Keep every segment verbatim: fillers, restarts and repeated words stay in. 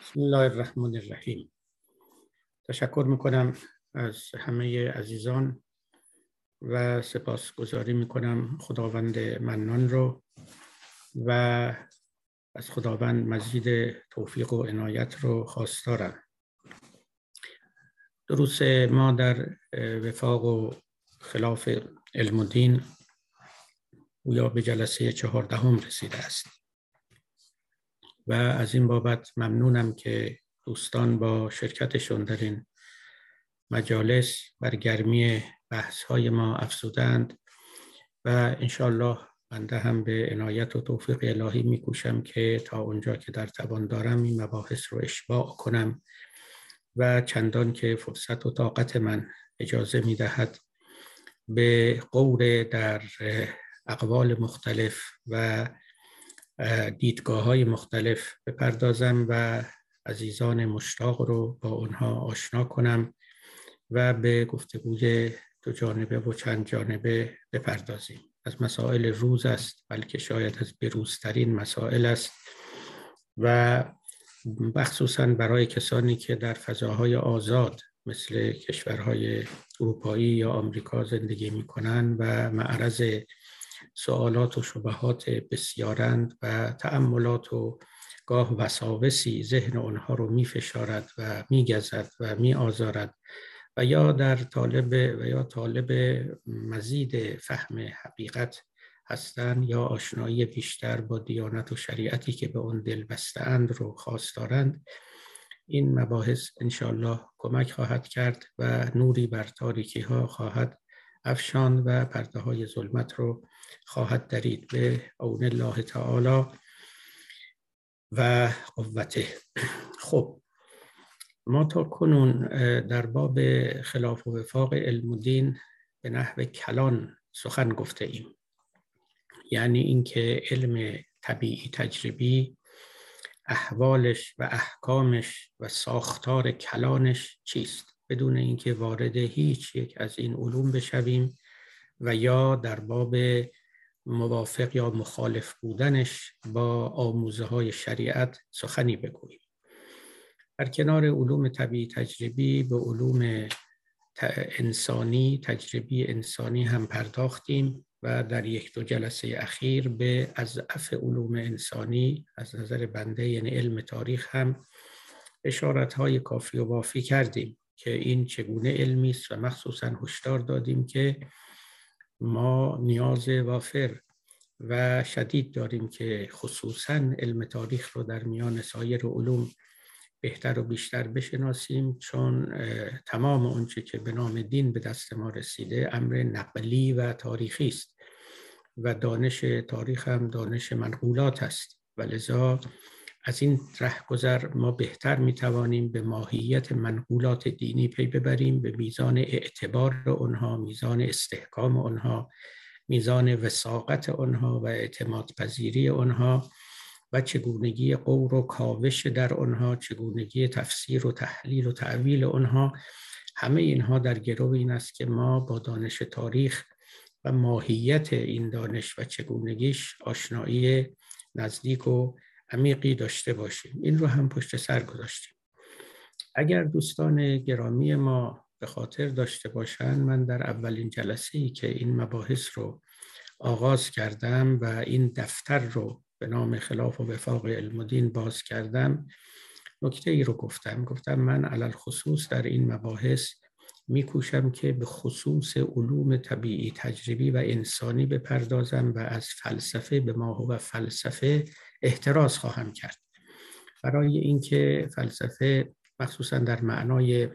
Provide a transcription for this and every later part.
بسم الله الرحمن الرحیم. تشکر میکنم از همه عزیزان و سپاسگزاری میکنم خداوند منان رو و از خداوند مزید توفیق و عنایت رو خواستارم. دروس ما در وفاق و خلاف علم و دین گویا به جلسه چهاردهم رسیده است و از این بابت ممنونم که دوستان با شرکتشون در این مجالس بر گرمی بحث‌های ما افزودند و انشالله بنده هم به عنایت و توفیق الهی میکوشم که تا اونجا که در توان دارم این مباحث رو اشباع کنم و چندان که فرصت و طاقت من اجازه میدهد به غور در اقوال مختلف و دیدگاه‌های مختلف بپردازم و عزیزان مشتاق رو با اونها آشنا کنم و به گفتگوی دو جانبه و چند جانبه بپردازیم. از مسائل روز است، بلکه شاید از بروزترین مسائل است و مخصوصاً برای کسانی که در فضاهای آزاد مثل کشورهای اروپایی یا آمریکا زندگی می‌کنند و معرض سوالات و شبهات بسیارند و تأملات و گاه وساوسی ذهن آنها رو می‌فشارد و می‌گزد و می‌آزارد و یا در طالب و یا طالب مزید فهم حقیقت هستند یا آشنایی بیشتر با دیانت و شریعتی که به آن دل بسته‌اند رو خواستارند. این مباحث انشاءالله کمک خواهد کرد و نوری بر تاریکی ها خواهد افشاند و پرده های ظلمت رو خواهد درید به عون الله تعالی و قوته. خب ما تا کنون در باب خلاف و وفاق علم و دین به نحو کلان سخن گفته ایم، یعنی اینکه علم طبیعی تجربی احوالش و احکامش و ساختار کلانش چیست، بدون اینکه وارد هیچ یک از این علوم بشویم و یا در باب موافق یا مخالف بودنش با آموزه های شریعت سخنی بگوییم. در کنار علوم طبیعی تجربی به علوم انسانی تجربی انسانی هم پرداختیم و در یک دو جلسه اخیر به اضعف علوم انسانی از نظر بنده یعنی علم تاریخ هم اشارت‌های کافی و وافی کردیم که این چگونه علمی است و مخصوصاً هشدار دادیم که ما نیاز وافر و شدید داریم که خصوصاً علم تاریخ رو در میان سایر علوم بهتر و بیشتر بشناسیم، چون تمام آنچه که به نام دین به دست ما رسیده امر نقلی و تاریخی است و دانش تاریخ هم دانش منقولات است و لذا از این رهگذر ما بهتر میتوانیم به ماهیت منقولات دینی پی ببریم، به میزان اعتبار آنها، میزان استحکام آنها، میزان وثاقت آنها و اعتماد پذیری آنها و چگونگی قور و کاوش در آنها، چگونگی تفسیر و تحلیل و تعویل آنها. همه اینها در گرو این است که ما با دانش تاریخ و ماهیت این دانش و چگونگیش آشنایی نزدیک و عمیقی داشته باشیم. این رو هم پشت سر گذاشتیم. اگر دوستان گرامی ما به خاطر داشته باشند، من در اولین جلسه‌ای که این مباحث رو آغاز کردم و این دفتر رو به نام خلاف و وفاق علم و دین باز کردم، نکته ای رو گفتم گفتم من علل خصوص در این مباحث میکوشم که به خصوص علوم طبیعی تجربی و انسانی بپردازم و از فلسفه به ما هو فلسفه احتراز خواهم کرد، برای اینکه فلسفه مخصوصا در معنای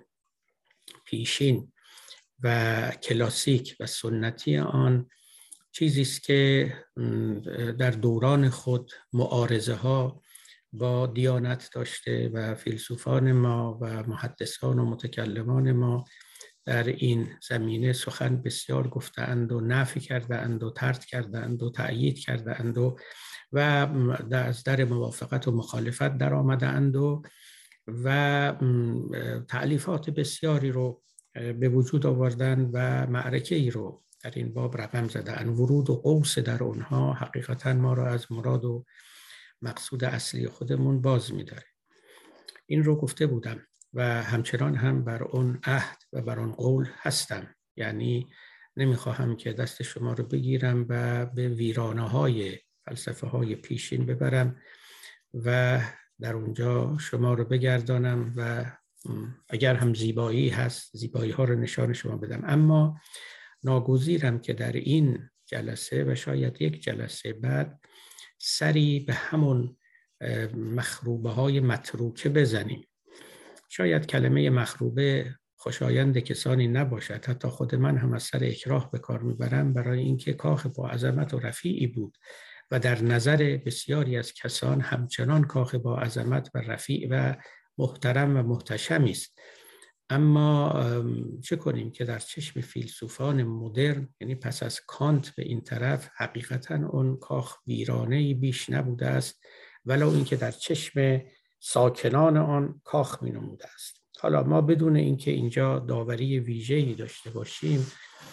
پیشین و کلاسیک و سنتی آن چیزی است که در دوران خود معارضه ها با دیانت داشته و فیلسوفان ما و محدثان و متکلمان ما در این زمینه سخن بسیار گفتند و نفی کردند و طرد کردند و تأیید کردند و و از در موافقت و مخالفت در آمدند و و تألیفات بسیاری رو به وجود آوردند و معرکه ای رو در این باب رقم زدن. ورود و قوس در اونها حقیقتا ما را از مراد و مقصود اصلی خودمون باز می‌داره. این رو گفته بودم و همچنان هم بر اون عهد و بر اون قول هستم. یعنی نمیخواهم که دست شما رو بگیرم و به ویرانه های فلسفه های پیشین ببرم و در اونجا شما رو بگردانم و اگر هم زیبایی هست زیبایی ها رو نشان شما بدم. اما ناگزیرم که در این جلسه و شاید یک جلسه بعد سری به همون مخروبه های متروکه بزنیم. شاید کلمه مخروبه خوشایند کسانی نباشد، حتی خود من هم از سر اکراه به کار میبرم، برای اینکه کاخ با عظمت و رفیعی بود و در نظر بسیاری از کسان همچنان کاخ با عظمت و رفیع و محترم و محتشمی است. اما چه کنیم که در چشم فیلسوفان مدرن، یعنی پس از کانت به این طرف، حقیقتاً اون کاخ ویرانه‌ای بیش نبوده است، ولو اینکه در چشم ساکنان آن کاخ می‌نموده است. حالا ما بدون اینکه اینجا داوری ویژه‌ای داشته باشیم،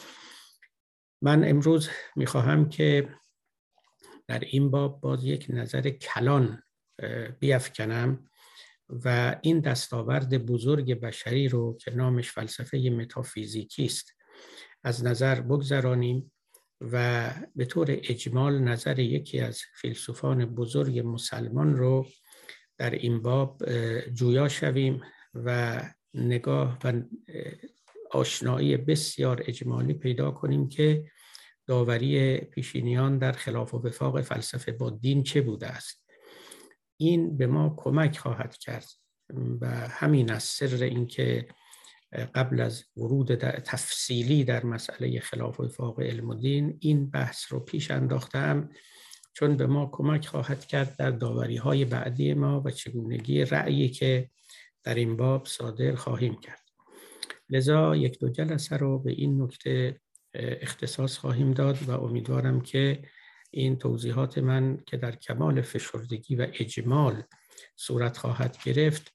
من امروز می‌خواهم که در این باب باز یک نظر کلان بیفکنم و این دستاورد بزرگ بشری رو که نامش فلسفه متافیزیکی است از نظر بگذرانیم و به طور اجمال نظر یکی از فیلسوفان بزرگ مسلمان رو در این باب جویا شویم و نگاه و آشنایی بسیار اجمالی پیدا کنیم که داوری پیشینیان در خلاف و وفاق فلسفه با دین چه بوده است. این به ما کمک خواهد کرد و همین از سر این که قبل از ورود در تفصیلی در مسئله خلاف و وفاق علم و دین این بحث رو پیش انداختم، چون به ما کمک خواهد کرد در داوری‌های بعدی ما و چگونگی رأیی که در این باب صادر خواهیم کرد. لذا یک دو جلسه رو به این نکته اختصاص خواهیم داد و امیدوارم که این توضیحات من که در کمال فشردگی و اجمال صورت خواهد گرفت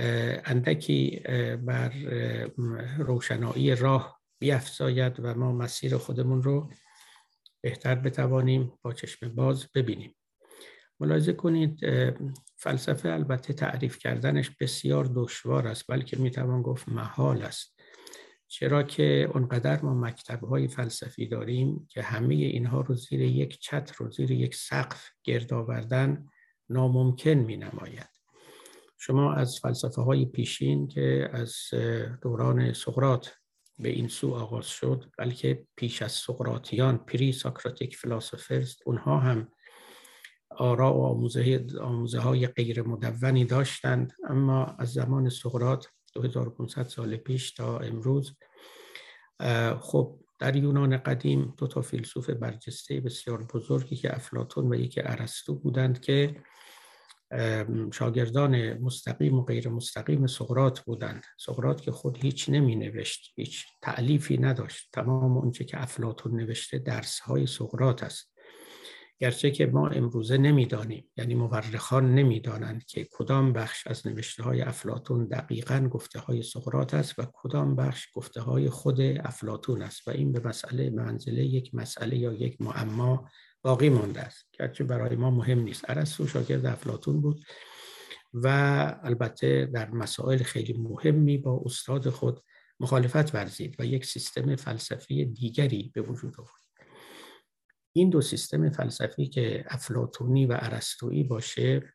اندکی بر روشنایی راه بیفزاید و ما مسیر خودمون رو بهتر بتوانیم با چشم باز ببینیم. ملاحظه کنید فلسفه البته تعریف کردنش بسیار دشوار است، بلکه میتوان گفت محال است، چرا که اونقدر ما مکتب‌های فلسفی داریم که همه اینها رو زیر یک چتر رو زیر یک سقف گرد آوردن ناممکن می‌نماید. شما از فلسفه‌های پیشین که از دوران سقراط به این سو آغاز شد، بلکه پیش از سقراطیان پری ساکراتیک فیلسوفرز، اونها هم آراء و آموزه آموزه های غیر مدونی داشتند، اما از زمان سقراط دو هزار و پانصد سال پیش تا امروز خب در یونان قدیم دو تا فیلسوف برجسته بسیار بزرگی که افلاطون و یکی ارسطو بودند که شاگردان مستقیم و غیر مستقیم سقراط بودند. سقراط که خود هیچ نمی نوشت، هیچ تألیفی نداشت، تمام اونچه که افلاطون نوشته درس های سقراط است، گرچه که ما امروزه نمیدانیم، یعنی مورخان نمیدانند که کدام بخش از نوشته های افلاطون دقیقاً گفته های سقراط است و کدام بخش گفته های خود افلاطون است و این به مسئله منزله یک مسئله یا یک معما باقی مانده است، گرچه برای ما مهم نیست. ارسطو شاگرد افلاطون بود و البته در مسائل خیلی مهمی با استاد خود مخالفت ورزید و یک سیستم فلسفی دیگری به وجود آورد. این دو سیستم فلسفی که افلاطونی و ارسطویی باشه،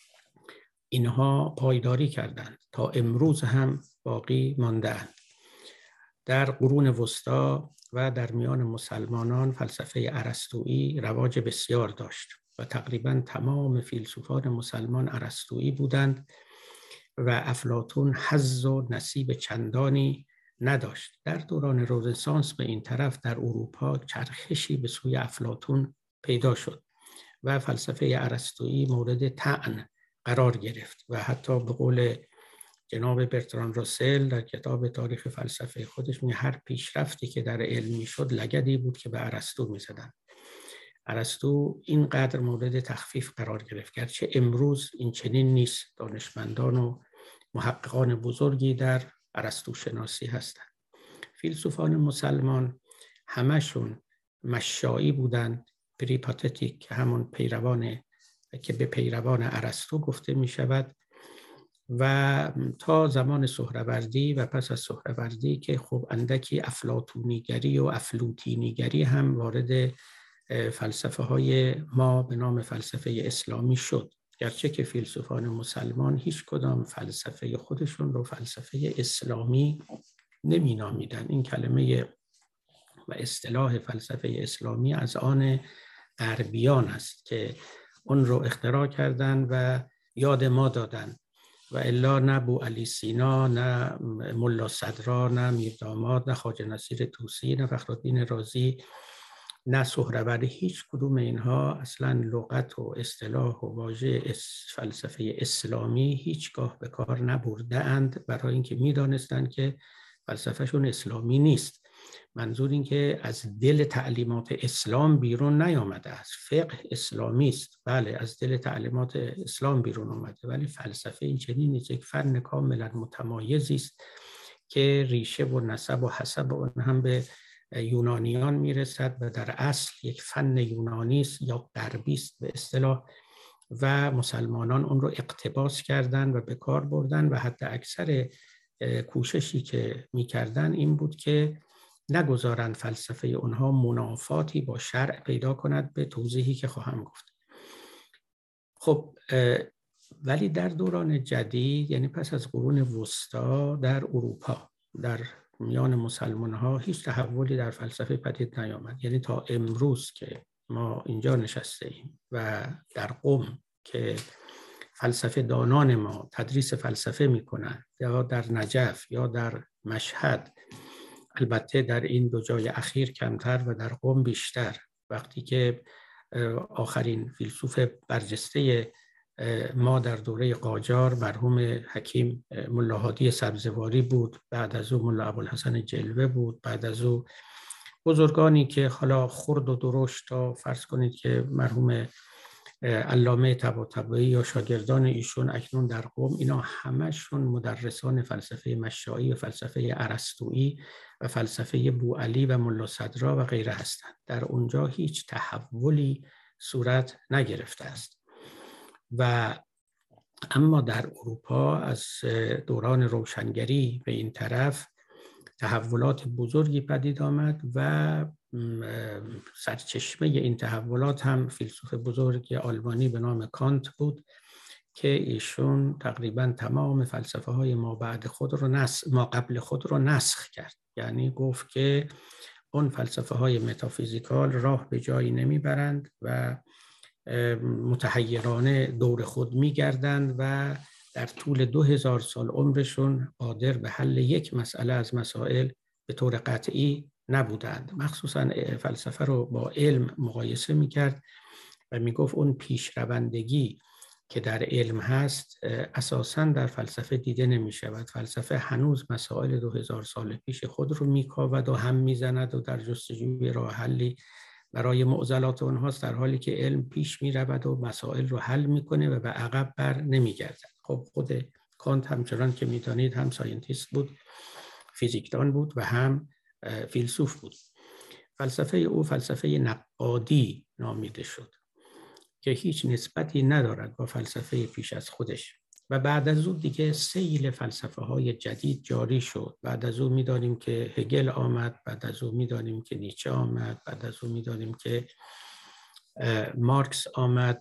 اینها پایداری کردند، تا امروز هم باقی مانده‌اند. در قرون وسطا و در میان مسلمانان فلسفه ارسطویی رواج بسیار داشت و تقریباً تمام فیلسوفان مسلمان ارسطویی بودند و افلاطون حظ و نصیب چندانی نداشت. در دوران رنسانس به این طرف در اروپا چرخشی به سوی افلاطون پیدا شد و فلسفه ارسطویی مورد طعن قرار گرفت و حتی به قول جناب برتران راسل در کتاب تاریخ فلسفه خودش میگه هر پیشرفتی که در علم میشد لگدی بود که به ارسطو میزدن. ارسطو اینقدر مورد تخفیف قرار گرفت، گرچه امروز این چنین نیست. دانشمندان و محققان بزرگی در ارسطو شناسی هستند. فیلسوفان مسلمان همشون مشایی بودند، پریپاتتیک، همون پیروان که به پیروان ارسطو گفته می شود و تا زمان سهروردی و پس از سهروردی که خب اندکی افلاطونیگری و افلوطینیگری هم وارد فلسفه های ما به نام فلسفه اسلامی شد، گرچه که فیلسوفان مسلمان هیچ کدام فلسفه خودشون رو فلسفه اسلامی نمی نامیدن. این کلمه و اصطلاح فلسفه اسلامی از آن غربیان است که اون رو اختراع کردن و یاد ما دادن، و الا نه بوعلی سینا، نه ملا صدرا، نه میرداماد، نه خواجه نصیر طوسی، نه فخرالدین رازی، نه سهروردی، هیچ کدوم اینها اصلا لغت و اصطلاح و واژه فلسفه اسلامی هیچگاه به کار نبرده اند، برای اینکه میدانستند که فلسفهشون اسلامی نیست. منظور این که از دل تعلیمات اسلام بیرون نیامده است. فقه اسلامی است، بله از دل تعلیمات اسلام بیرون آمده، ولی فلسفه این چنین نیست، یک فن کاملا متمایزی است که ریشه و نسب و حسب اون هم به یونانیان میرسد و در اصل یک فن یونانی است یا غربی است به اصطلاح، و مسلمانان اون رو اقتباس کردن و به کار بردن و حتی اکثر کوششی که میکردن این بود که نگذارن فلسفه اونها منافاتی با شرع پیدا کند، به توضیحی که خواهم گفت. خب ولی در دوران جدید، یعنی پس از قرون وسطا، در اروپا در میان مسلمان ها هیچ تحولی در فلسفه پدید نیامد. یعنی تا امروز که ما اینجا نشسته ایم و در قم که فلسفه دانان ما تدریس فلسفه میکنن، یا در نجف یا در مشهد، البته در این دو جای اخیر کمتر و در قم بیشتر، وقتی که آخرین فیلسوف برجسته ما در دوره قاجار مرحوم حکیم ملا هادی سبزواری بود، بعد از او ملا ابوالحسن جلوه بود، بعد از او بزرگانی که حالا خرد و درشت تا فرض کنید که مرحوم علامه طباطبایی یا شاگردان ایشون اکنون در قم، اینا همشون مدرسان فلسفه مشائی و فلسفه ارسطویی و فلسفه بوعلی و ملا صدرا و غیره هستند. در اونجا هیچ تحولی صورت نگرفته است. و اما در اروپا از دوران روشنگری به این طرف تحولات بزرگی پدید آمد و سرچشمه این تحولات هم فیلسوف بزرگ آلمانی به نام کانت بود که ایشون تقریبا تمام فلسفه های ما بعد خود رو نسخ ما قبل خود رو نسخ کرد. یعنی گفت که اون فلسفه های متافیزیکال راه به جایی نمیبرند و متحیرانه دور خود میگردند و در طول دو هزار سال عمرشون قادر به حل یک مسئله از مسائل به طور قطعی نبودند. مخصوصا فلسفه رو با علم مقایسه میکرد و میگفت اون پیشروندگی که در علم هست اساساً در فلسفه دیده نمیشود. فلسفه هنوز مسائل دو هزار سال پیش خود رو میکاود و هم میزند و در جستجوی راه حلی برای معضلات اونهاست، در حالی که علم پیش می رود و مسائل رو حل میکنه و به عقب بر نمی گردد. خب خود کانت همچنان که میدانید هم ساینتیست بود، فیزیکدان بود و هم فیلسوف بود. فلسفه او فلسفه نقادی نامیده شد که هیچ نسبتی ندارد با فلسفه پیش از خودش. و بعد از او دیگه سیل فلسفه های جدید جاری شد. بعد از او میدانیم که هگل آمد، بعد از او میدانیم که نیچه آمد، بعد از او میدانیم که مارکس آمد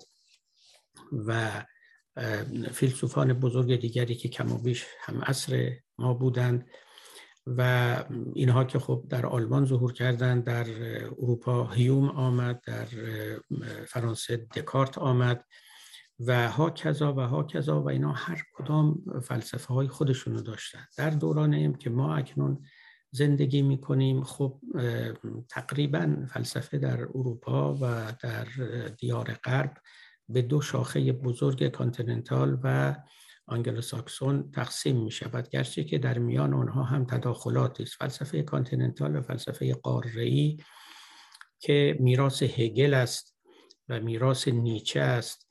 و فیلسوفان بزرگ دیگری که کم و بیش هم عصر ما بودند و اینها که خب در آلمان ظهور کردند، در اروپا هیوم آمد، در فرانسه دکارت آمد و ها کذا و ها کذا و اینا هر کدام فلسفه های خودشونو داشتن. در دورانیم که ما اکنون زندگی میکنیم، خب تقریبا فلسفه در اروپا و در دیار غرب به دو شاخه بزرگ کانتیننتال و آنگلو ساکسون تقسیم می شود، گرچه که در میان آنها هم تداخلاتی است. فلسفه کانتیننتال و فلسفه قاره‌ای که میراث هگل است و میراث نیچه است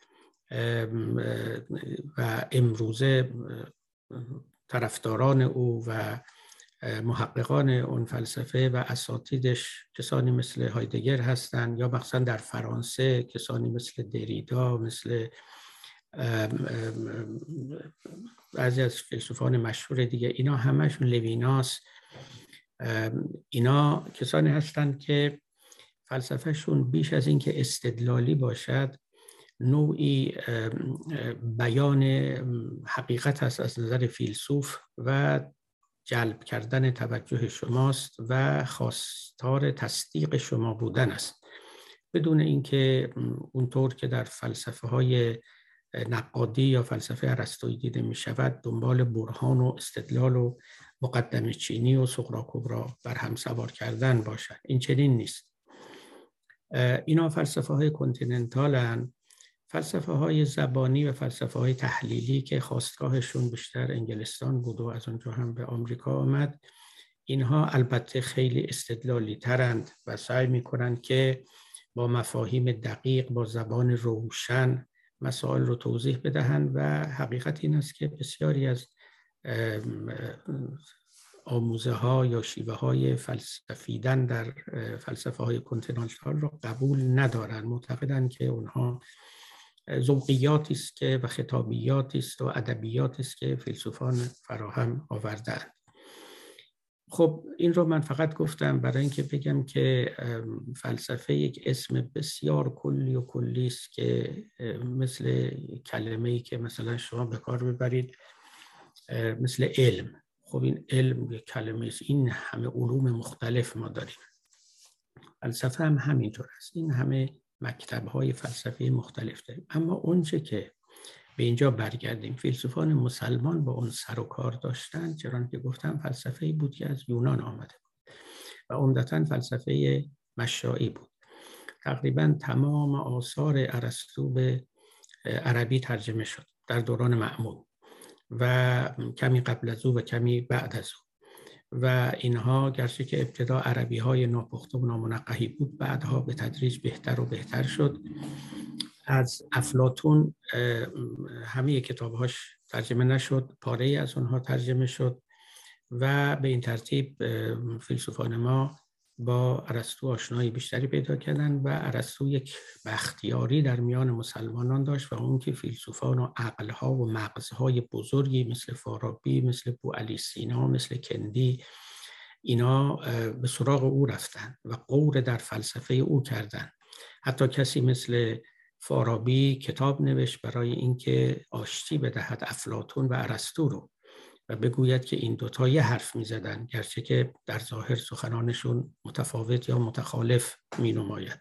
و امروزه طرفداران او و محققان اون فلسفه و اساتیدش کسانی مثل هایدگر هستند، یا مثلا در فرانسه کسانی مثل دریدا، مثل بعضی از فیلسوفان مشهور دیگه، اینا همشون لویناس، اینا کسانی هستند که فلسفهشون بیش از این که استدلالی باشد نوعی بیان حقیقت است از نظر فیلسوف و جلب کردن توجه شماست و خواستار تصدیق شما بودن است، بدون اینکه اونطور که در فلسفه های نقادی یا فلسفه ارسطویی دیده می شود دنبال برهان و استدلال و مقدمه چینی و سغرا کبرا بر هم سوار کردن باشد. این چنین نیست. اینا فلسفه های کنتیننتال هستند، فلسفه های زبانی و فلسفه های تحلیلی که خاستگاهشون بیشتر انگلستان بود و از اونجا هم به آمریکا آمد. اینها البته خیلی استدلالی ترند و سعی می کنند که با مفاهیم دقیق، با زبان روشن مسائل رو توضیح بدهند و حقیقت این است که بسیاری از آموزه ها یا شیوه های فلسفیدن در فلسفه های کنتیننتال رو قبول ندارند، معتقدند که اونها ذوقیاتی است که و خطابیاتی است و ادبیاتی است که فیلسوفان فراهم آوردند. خب این رو من فقط گفتم برای اینکه بگم که فلسفه یک اسم بسیار کلی و کلی است که مثل کلمه‌ای که مثلا شما به کار ببرید مثل علم. خب این علم یک کلمه است، این همه علوم مختلف ما داریم. فلسفه هم همینطور است، این همه مکتب‌های فلسفی مختلف داریم. اما اونچه که به اینجا برگردیم، فیلسوفان مسلمان با اون سر و کار داشتن، چرا که گفتم فلسفه‌ای بود که از یونان آمده بود و عمدتاً فلسفه مشائی بود. تقریباً تمام آثار ارسطو به عربی ترجمه شد در دوران مأمون و کمی قبل از او و کمی بعد از او، و اینها گرچه که ابتدا عربی های ناپخته و نامنقحی بود، بعدها به تدریج بهتر و بهتر شد. از افلاطون همه کتابهاش ترجمه نشد، پاره از اونها ترجمه شد و به این ترتیب فیلسوفان ما با ارسطو آشنایی بیشتری پیدا کردن و ارسطو یک بختیاری در میان مسلمانان داشت و اون که فیلسوفان و عقلها و مغزهای بزرگی مثل فارابی، مثل بوعلی سینا، مثل کندی، اینا به سراغ او رفتن و غور در فلسفه او کردن. حتی کسی مثل فارابی کتاب نوشت برای اینکه آشتی بدهد افلاطون و ارسطو رو و بگوید که این دوتا یه حرف می زدن، گرچه که در ظاهر سخنانشون متفاوت یا متخالف می نماید.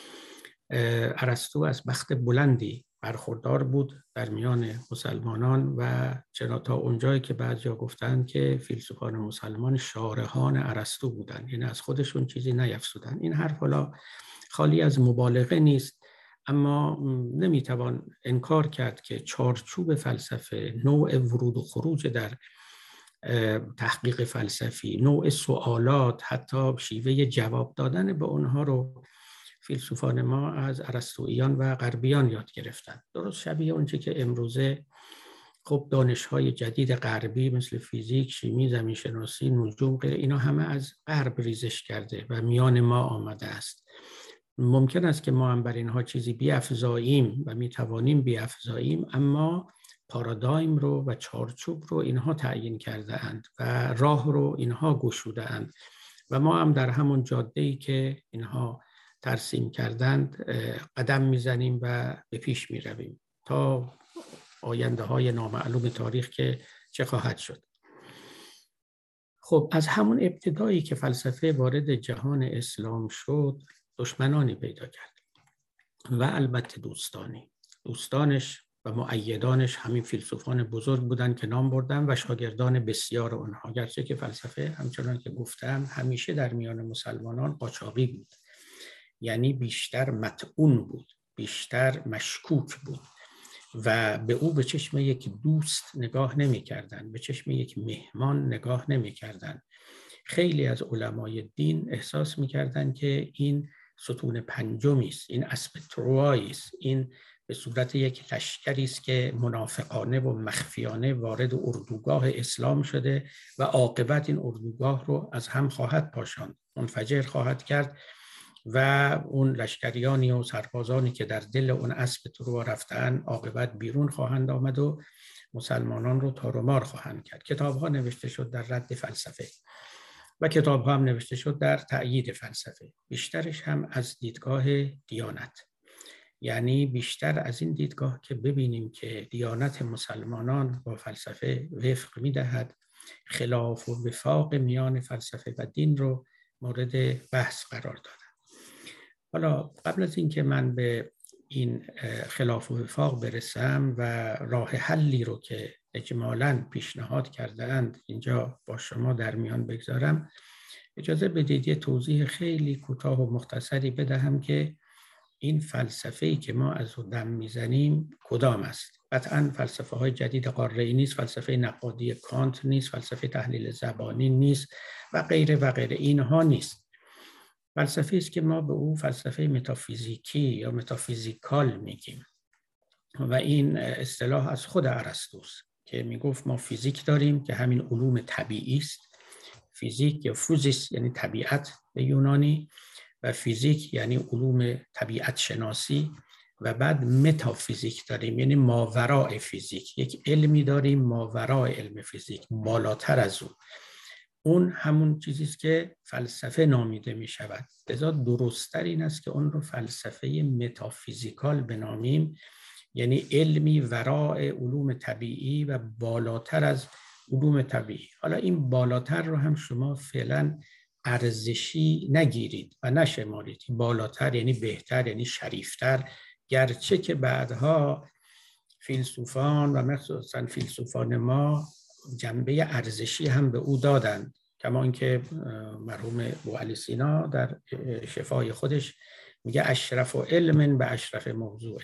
ارسطو از بخت بلندی برخوردار بود در میان مسلمانان و چرا تا اونجایی که بعضیا گفتند که فیلسوفان مسلمان شارحان ارسطو بودند، یعنی از خودشون چیزی نیفزودن. این حرف حالا خالی از مبالغه نیست، اما نمیتوان انکار کرد که چارچوب فلسفه، نوع ورود و خروج در تحقیق فلسفی، نوع سوالات، حتی شیوه جواب دادن به اونها رو فیلسوفان ما از ارسطوییان و غربیان یاد گرفتن. درست شبیه اونچه که امروزه خب دانش‌های جدید غربی مثل فیزیک، شیمی، زمین‌شناسی، نجوم، غیره، اینا همه از غرب ریزش کرده و میان ما آمده است. ممکن است که ما هم بر اینها چیزی بیافزاییم و میتوانیم بیافزاییم، اما پارادایم رو و چارچوب رو اینها تعیین کرده اند و راه رو اینها گشوده اند و ما هم در همون جاده‌ای که اینها ترسیم کردند قدم میزنیم و به پیش میرویم تا آینده های نامعلوم تاریخ که چه خواهد شد. خب از همون ابتدایی که فلسفه وارد جهان اسلام شد دشمنانی پیدا کرد و البته دوستانی. دوستانش و مؤیدانش همین فیلسوفان بزرگ بودند که نام بردم و شاگردان بسیار آنها، گرچه که فلسفه همچنان که گفتم همیشه در میان مسلمانان قاچاقی بود، یعنی بیشتر مطعون بود، بیشتر مشکوک بود و به او به چشم یک دوست نگاه نمی کردن، به چشم یک مهمان نگاه نمی کردن. خیلی از علمای دین احساس می کردن که این ستون پنجمی است، این اسب تروایی است، این به صورت یک لشکری است که منافقانه و مخفیانه وارد اردوگاه اسلام شده و عاقبت این اردوگاه رو از هم خواهد پاشاند، منفجر خواهد کرد و اون لشکریانی و سربازانی که در دل اون اسب تروا رفتن عاقبت بیرون خواهند آمد و مسلمانان رو تار و مار خواهند کرد. کتاب ها نوشته شد در رد فلسفه و کتاب ها هم نوشته شد در تأیید فلسفه، بیشترش هم از دیدگاه دیانت، یعنی بیشتر از این دیدگاه که ببینیم که دیانت مسلمانان با فلسفه وفق می‌دهد، خلاف و وفاق میان فلسفه و دین رو مورد بحث قرار دادن. حالا قبل از اینکه من به این خلاف و وفاق برسم و راه حلی رو که اجمالاً پیشنهاد کرده‌اند اینجا با شما در میان بگذارم، اجازه بدید یه توضیح خیلی کوتاه و مختصری بدهم که این فلسفه‌ای که ما از او دم میزنیم کدام است. قطعاً فلسفه های جدید قاره‌ای نیست، فلسفه نقادی کانت نیست، فلسفه تحلیل زبانی نیست و غیره و غیره، اینها نیست. فلسفه است که ما به او فلسفه متافیزیکی یا متافیزیکال میگیم و این اصطلاح از خود ارسطوست که میگفت ما فیزیک داریم که همین علوم طبیعی است. فیزیک یا فوزیس یعنی طبیعت به یونانی و فیزیک یعنی علوم طبیعت شناسی، و بعد متافیزیک داریم یعنی ماوراء فیزیک، یک علمی داریم ماوراء علم فیزیک، بالاتر از اون. اون همون چیزی است که فلسفه نامیده می شود. لذا درست‌تر این است که اون رو فلسفه متافیزیکال بنامیم، یعنی علمی وراء علوم طبیعی و بالاتر از علوم طبیعی. حالا این بالاتر رو هم شما فعلا ارزشی نگیرید و نشمارید. بالاتر یعنی بهتر، یعنی شریفتر، گرچه که بعدها فیلسوفان و مخصوصا فیلسوفان ما جنبه ارزشی هم به او دادند، کما اینکه مرحوم بوعلی سینا در شفای خودش میگه اشرف و علم به اشرف موضوع،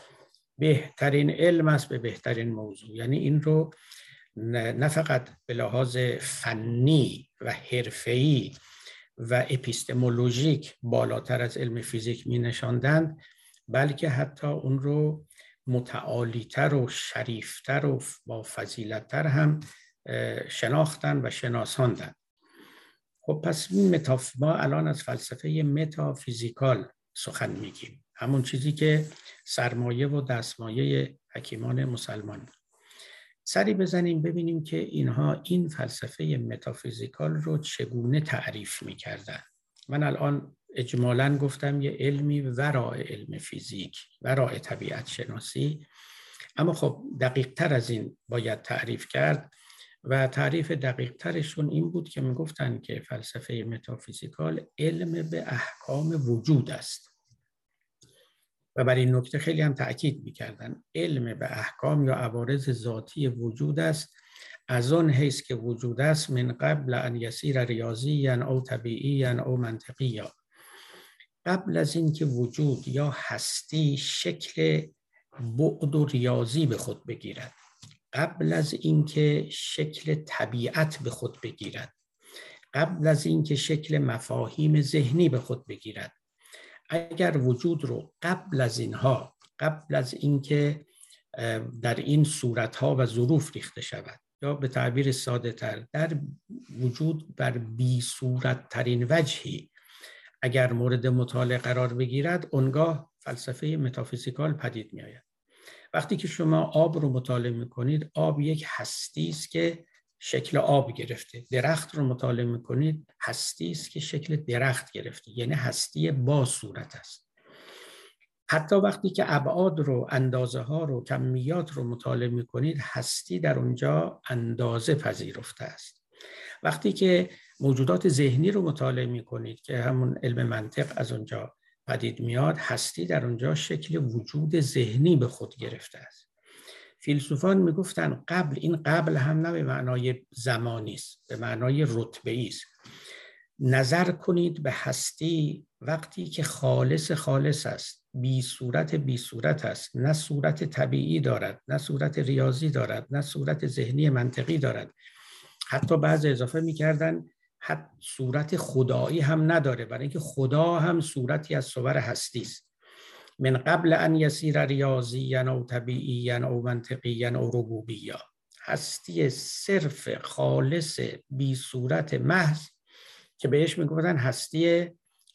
بهترین علم است به بهترین موضوع. یعنی این رو نه فقط به لحاظ فنی و حرفه‌ای و اپیستمولوژیک بالاتر از علم فیزیک می نشاندند، بلکه حتی اون رو متعالیتر و شریفتر و با فضیلتر هم شناختن و شناساندن. خب پس متاف... ما الان از فلسفه متافیزیکال سخن میگیم، همون چیزی که سرمایه و دستمایه حکیمان مسلمان. سری بزنیم ببینیم که اینها این فلسفه متافیزیکال رو چگونه تعریف میکردن. من الان اجمالاً گفتم یه علمی ورای علم فیزیک، ورای طبیعت شناسی، اما خب دقیق تر از این باید تعریف کرد و تعریف دقیق ترشون این بود که میگفتن که فلسفه متافیزیکال علم به احکام وجود است و بر این نکته خیلی هم تأکید میکردن. علم به احکام یا عوارض ذاتی وجود است، از آن حیث که وجود است من قبل ان یسیر ریاضیا او طبیعیا او منطقیا، قبل از این که وجود یا هستی شکل بعد و ریاضی به خود بگیرد، قبل از این که شکل طبیعت به خود بگیرد، قبل از این که شکل مفاهیم ذهنی به خود بگیرد، اگر وجود رو قبل از اینها، قبل از اینکه در این صورتها و ظروف ریخته شود، یا به تعبیر ساده تر در وجود بر بی صورت ترین وجهی اگر مورد مطالعه قرار بگیرد، اونگاه فلسفه متافیزیکال پدید می آید. وقتی که شما آب رو مطالعه میکنید، آب یک هستی است که شکل آب گرفته. درخت رو مطالعه میکنید، هستی است که شکل درخت گرفته، یعنی هستی با صورت است. حتی وقتی که ابعاد رو، اندازه ها رو، کمیات رو مطالعه میکنید، هستی در اونجا اندازه پذیرفته است. وقتی که موجودات ذهنی رو مطالعه میکنید که همون علم منطق از اونجا پدید میاد، هستی در اونجا شکل وجود ذهنی به خود گرفته است. فیلسوفان میگفتن قبل، این قبل هم نه به معنای زمانی است، به معنای رتبه‌ای است. نظر کنید به هستی وقتی که خالص خالص است، بی صورت بی صورت است، نه صورت طبیعی دارد، نه صورت ریاضی دارد، نه صورت ذهنی منطقی دارد. حتی بعضی اضافه میکردن حتی صورت خدایی هم نداره، برای اینکه خدا هم صورتی از صور هستی است. من قبل ان یسیر ریاضیا او طبیعیا او منطقیا او ربوبیا، هستی صرف خالص بی صورت محض که بهش میگفتن هستی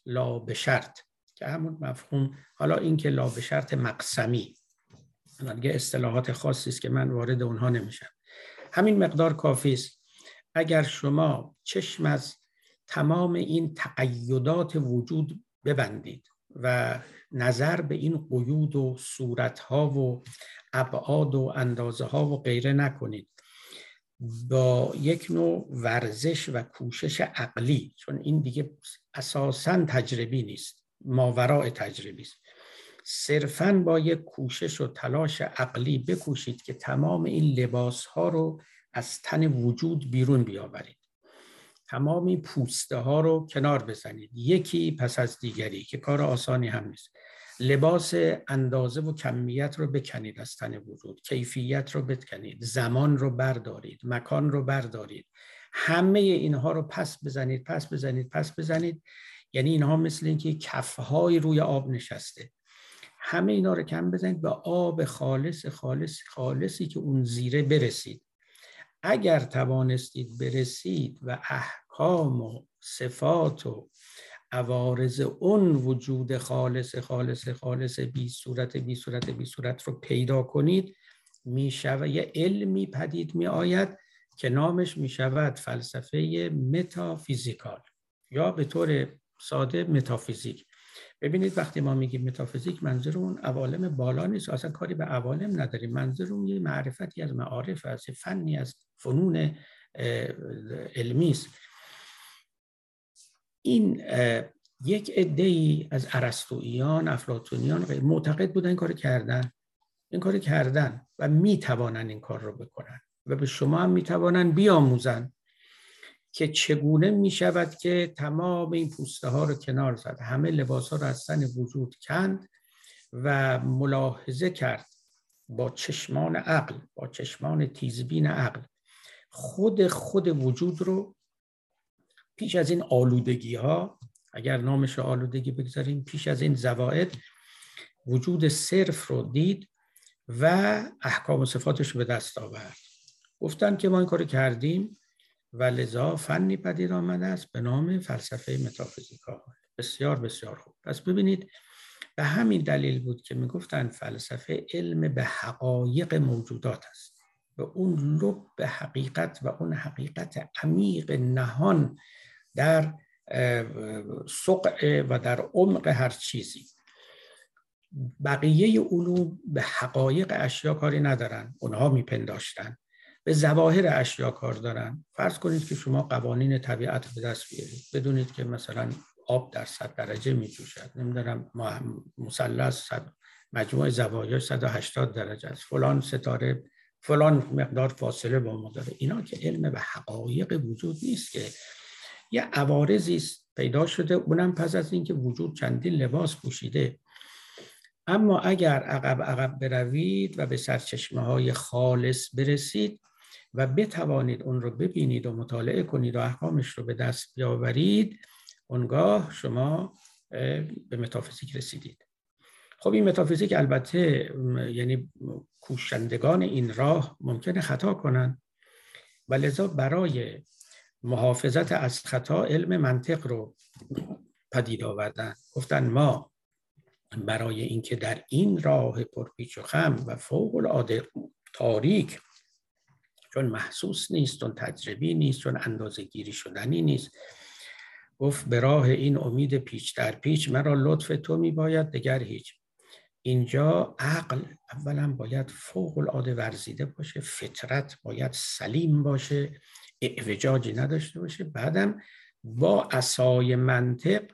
لا به شرط، که همون مفهوم، حالا این که لا به شرط مقسمی دیگه اصطلاحات خاصی است که من وارد اونها نمیشم. همین مقدار کافی است. اگر شما چشم از تمام این تقیدات وجود ببندید و نظر به این قیود و صورتها و ابعاد و اندازه ها و غیره نکنید، با یک نوع ورزش و کوشش عقلی، چون این دیگه اساساً تجربی نیست، ماوراء تجربی است، صرفاً با یک کوشش و تلاش عقلی بکوشید که تمام این لباس ها رو از تن وجود بیرون بیاورید، تمام این پوسته ها رو کنار بزنید، یکی پس از دیگری، که کار آسانی هم نیست. لباس اندازه و کمیت رو بکنید از تن وجود، کیفیت رو بکنید، زمان رو بردارید، مکان رو بردارید، همه اینها رو پس بزنید پس بزنید پس بزنید. یعنی اینها مثل اینکه کفهای روی آب نشسته، همه اینا رو کم بزنید، به آب خالص خالص خالصی که اون زیره برسید. اگر توانستید برسید و احکام و صفات و عوارض اون وجود خالص خالص خالص بی صورت بی صورت بی صورت رو پیدا کنید، می شود یه علمی پدید می آید که نامش می شود فلسفه متافیزیکال یا به طور ساده متافیزیک. ببینید وقتی ما میگیم متافیزیک، منظورمون عوالم بالا نیست، اصلا کاری به عوالم نداریم، منظورمون یه معرفتی از معارف است، فنی از فنون علمی است. این یک عده‌ای از ارسطوییان، افلاطونیان غیر معتقد بودن این کارو کردن، این کارو کردن و میتوانن این کار رو بکنن و به شما هم میتوانن بیاموزن که چگونه میشود که تمام این پوسته ها رو کنار زد، همه لباس ها رو از تن وجود کند و ملاحظه کرد با چشمان عقل، با چشمان تیزبین عقل، خود خود وجود رو پیش از این آلودگی ها، اگر نامش رو آلودگی بگذاریم، پیش از این زوائد، وجود صرف رو دید و احکام و صفاتش رو به دست آورد. گفتن که ما این کارو کردیم و لذا فنی پدید آمده است به نام فلسفه متافیزیکال. بسیار بسیار خوب. پس ببینید به همین دلیل بود که میگفتن فلسفه علم به حقایق موجودات است، به اون لب حقیقت و اون حقیقت عمیق نهان در سقع و در عمق هر چیزی. بقیه علوم به حقایق اشیا کاری ندارن، اونها میپنداشتن، به ظواهر اشیا کار دارن. فرض کنید که شما قوانین طبیعت به دست بیارید، بدونید که مثلا آب در صد درجه میجوشد، نمیدونم مثلث مجموع زوایاش صد و هشتاد درجه است، فلان ستاره فلان مقدار فاصله با ما داره. اینا که علم به حقایق وجود نیست، که یه عوارضی است پیدا شده، اونم پس از اینکه وجود چندین لباس پوشیده. اما اگر عقب عقب بروید و به سرچشمه‌های خالص برسید و بتوانید اون رو ببینید و مطالعه کنید و احکامش رو به دست بیاورید، اونگاه شما به متافیزیک رسیدید. خب این متافیزیک البته یعنی کوشندگان این راه ممکنه خطا کنن و لذا برای محافظت از خطا علم منطق رو پدید آوردن. گفتن ما برای اینکه در این راه پرپیچ و خم و فوق العاده تاریک، چون محسوس نیست، چون تجربی نیست، چون اندازه گیری شدنی نیست، گفت به راه این امید پیچ در پیچ مرا لطف تو می باید دگر هیچ. اینجا عقل اولا باید فوق العاده ورزیده باشه، فطرت باید سلیم باشه، اعوجاجی نداشته باشه، بعدم با عصای منطق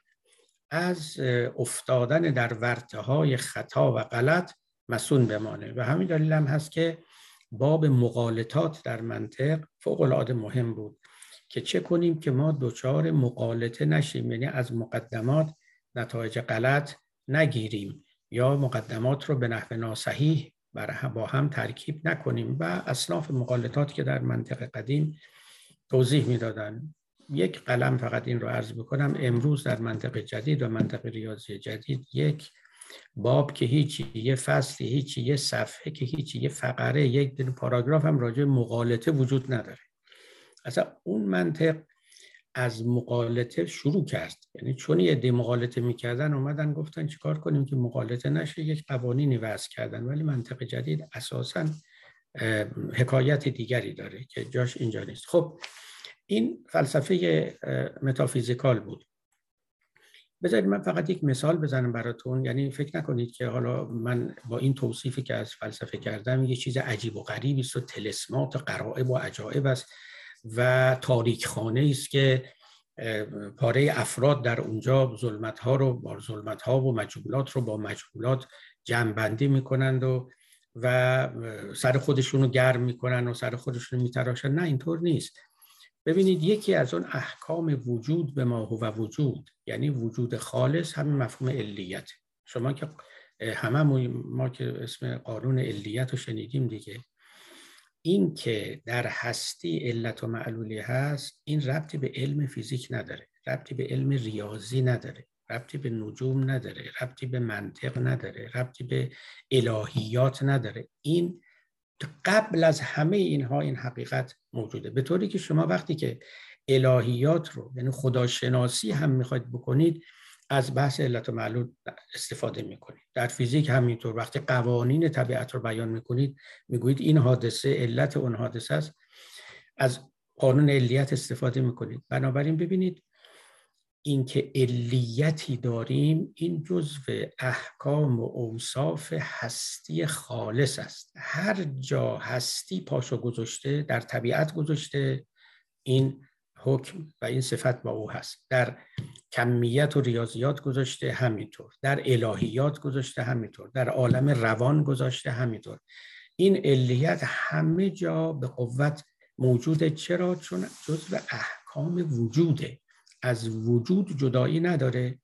از افتادن در ورطه‌های خطا و غلط مصون بمانه. و همین دلیل هم هست که باب مغالطات در منطق فوق العاده مهم بود، که چه کنیم که ما دوچار مغالطه نشیم، یعنی از مقدمات نتایج غلط نگیریم یا مقدمات رو به نحو ناصحیح با هم ترکیب نکنیم. و اصناف مغالطات که در منطق قدیم توضیح میدادن. یک قلم فقط این رو عرض بکنم، امروز در منطق جدید و منطق ریاضی جدید یک باب که هیچی، یه فصل هیچی، یه صفحه که هیچی، یه فقره، یک پاراگراف هم راجع مغالطه وجود نداره. اصلا اون منطق از مغالطه شروع کرد. یعنی چون یه عده مغالطه میکردن اومدن گفتن چیکار کنیم که مغالطه نشه، یک قوانینی وضع کردن. ولی منطق جدید اساساً حکایت دیگری داره که جاش اینجا نیست. خب این فلسفه متافیزیکال بود. بذارید من فقط یک مثال بزنم براتون. یعنی فکر نکنید که حالا من با این توصیفی که از فلسفه کردم یه چیز عجیب و غریبی است و طلسمات و غرایب و عجایب است و تاریکخانه است که پاره افراد در اونجا ظلمت‌ها رو با ظلمت‌ها و مجهولات رو با مجهولات جمع‌بندی می‌کنند و و سر خودشون رو گرم می‌کنن و سر خودشون رو می‌تراشن. نه، اینطور نیست. ببینید یکی از اون احکام وجود به ما هو وجود، یعنی وجود خالص، همین مفهوم علیت. شما که همه ما که اسم قانون علیت رو شنیدیم دیگه، این که در هستی علت و معلولی هست، این ربطی به علم فیزیک نداره، ربطی به علم ریاضی نداره، ربطی به نجوم نداره، ربطی به منطق نداره، ربطی به الهیات نداره. این قبل از همه اینها این حقیقت موجوده. به طوری که شما وقتی که الهیات رو یعنی خداشناسی هم میخواید بکنید از بحث علت و معلول استفاده میکنید. در فیزیک همینطور وقتی قوانین طبیعت رو بیان میکنید میگویید این حادثه علت اون حادثه است، از قانون علیت استفاده میکنید. بنابراین ببینید این که علیتی داریم این جزو احکام و اوصاف هستی خالص است. هر جا هستی پاشو گذاشته، در طبیعت گذاشته، این حکم و این صفت با او هست. در کمیت و ریاضیات گذاشته همینطور، در الهیات گذاشته همینطور، در عالم روان گذاشته همینطور. این علیت همه جا به قوت موجوده. چرا؟ چون جزو احکام وجوده، از وجود جدایی نداره.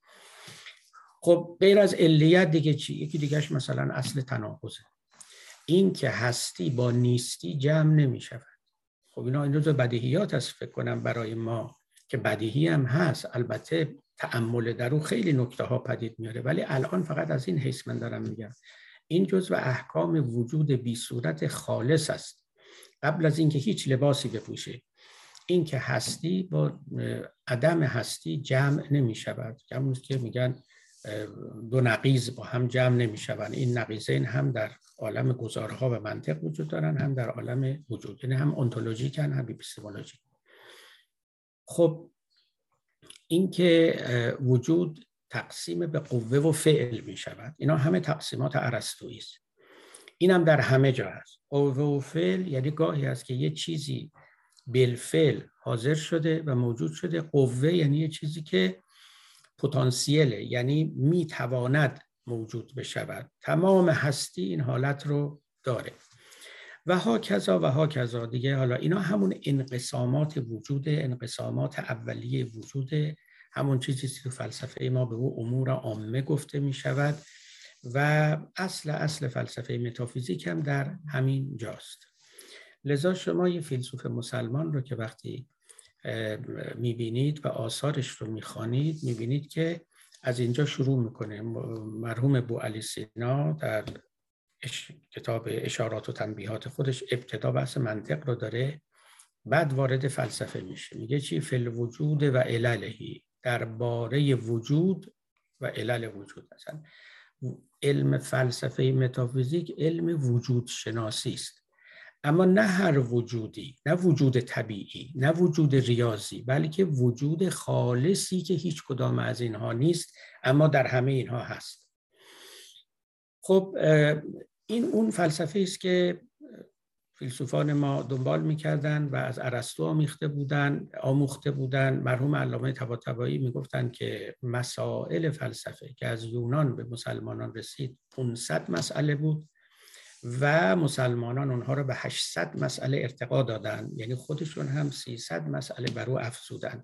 خب غیر از علیت دیگه چی؟ یکی دیگهش مثلا اصل تناقضه، این که هستی با نیستی جمع نمی شود. خب اینا این روز بدیهیات هست فکر کنم برای ما که بدیهی هم هست. البته تأمل در اون خیلی نکته ها پدید میاره، ولی الان فقط از این حیث من دارم میگم این جزو احکام وجود بی صورت خالص است. قبل از اینکه هیچ لباسی بپوشه، این که هستی با عدم هستی جمع نمی شود. همون که میگن دو نقیض با هم جمع نمی شوند. این نقیضین هم در عالم گزارها و منطق وجود دارن، هم در عالم وجود، یعنی هم انتولوژیکن هم اپیستمولوژیک. خب این که وجود تقسیم به قوه و فعل می شود، اینا همه تقسیمات ارسطویی است. این هم در همه جا هست. قوه و فعل یعنی گاهی هست که یه چیزی بالفعل حاضر شده و موجود شده. قوه یعنی یه چیزی که پتانسیله، یعنی میتواند موجود بشود. تمام هستی این حالت رو داره و ها کذا و ها کذا دیگه. حالا اینا همون انقسامات وجوده، انقسامات اولیه وجوده، همون چیزی که فلسفه ما به او امور عامه گفته می شود و اصل اصل فلسفه متافیزیک هم در همین جاست. لذا شما یه فیلسوف مسلمان رو که وقتی میبینید و آثارش رو میخوانید میبینید که از اینجا شروع میکنه. مرحوم بوعلی سینا در اش... کتاب اشارات و تنبیهات خودش ابتدا بحث منطق رو داره، بعد وارد فلسفه میشه. میگه چی؟ فل وجود و عللهی، درباره وجود و علل وجود. مثلا علم فلسفه متافیزیک علم وجود شناسی است، اما نه هر وجودی، نه وجود طبیعی، نه وجود ریاضی، بلکه وجود خالصی که هیچ کدام از اینها نیست اما در همه اینها هست. خب این اون فلسفه است که فیلسوفان ما دنبال می‌کردن و از ارسطو آمیخته بودن آموخته بودن. مرحوم علامه طباطبایی میگفتن که مسائل فلسفه که از یونان به مسلمانان رسید پانصد مسئله بود و مسلمانان اونها رو به هشتصد مسئله ارتقا دادن، یعنی خودشون هم سیصد مسئله بر او افزودن.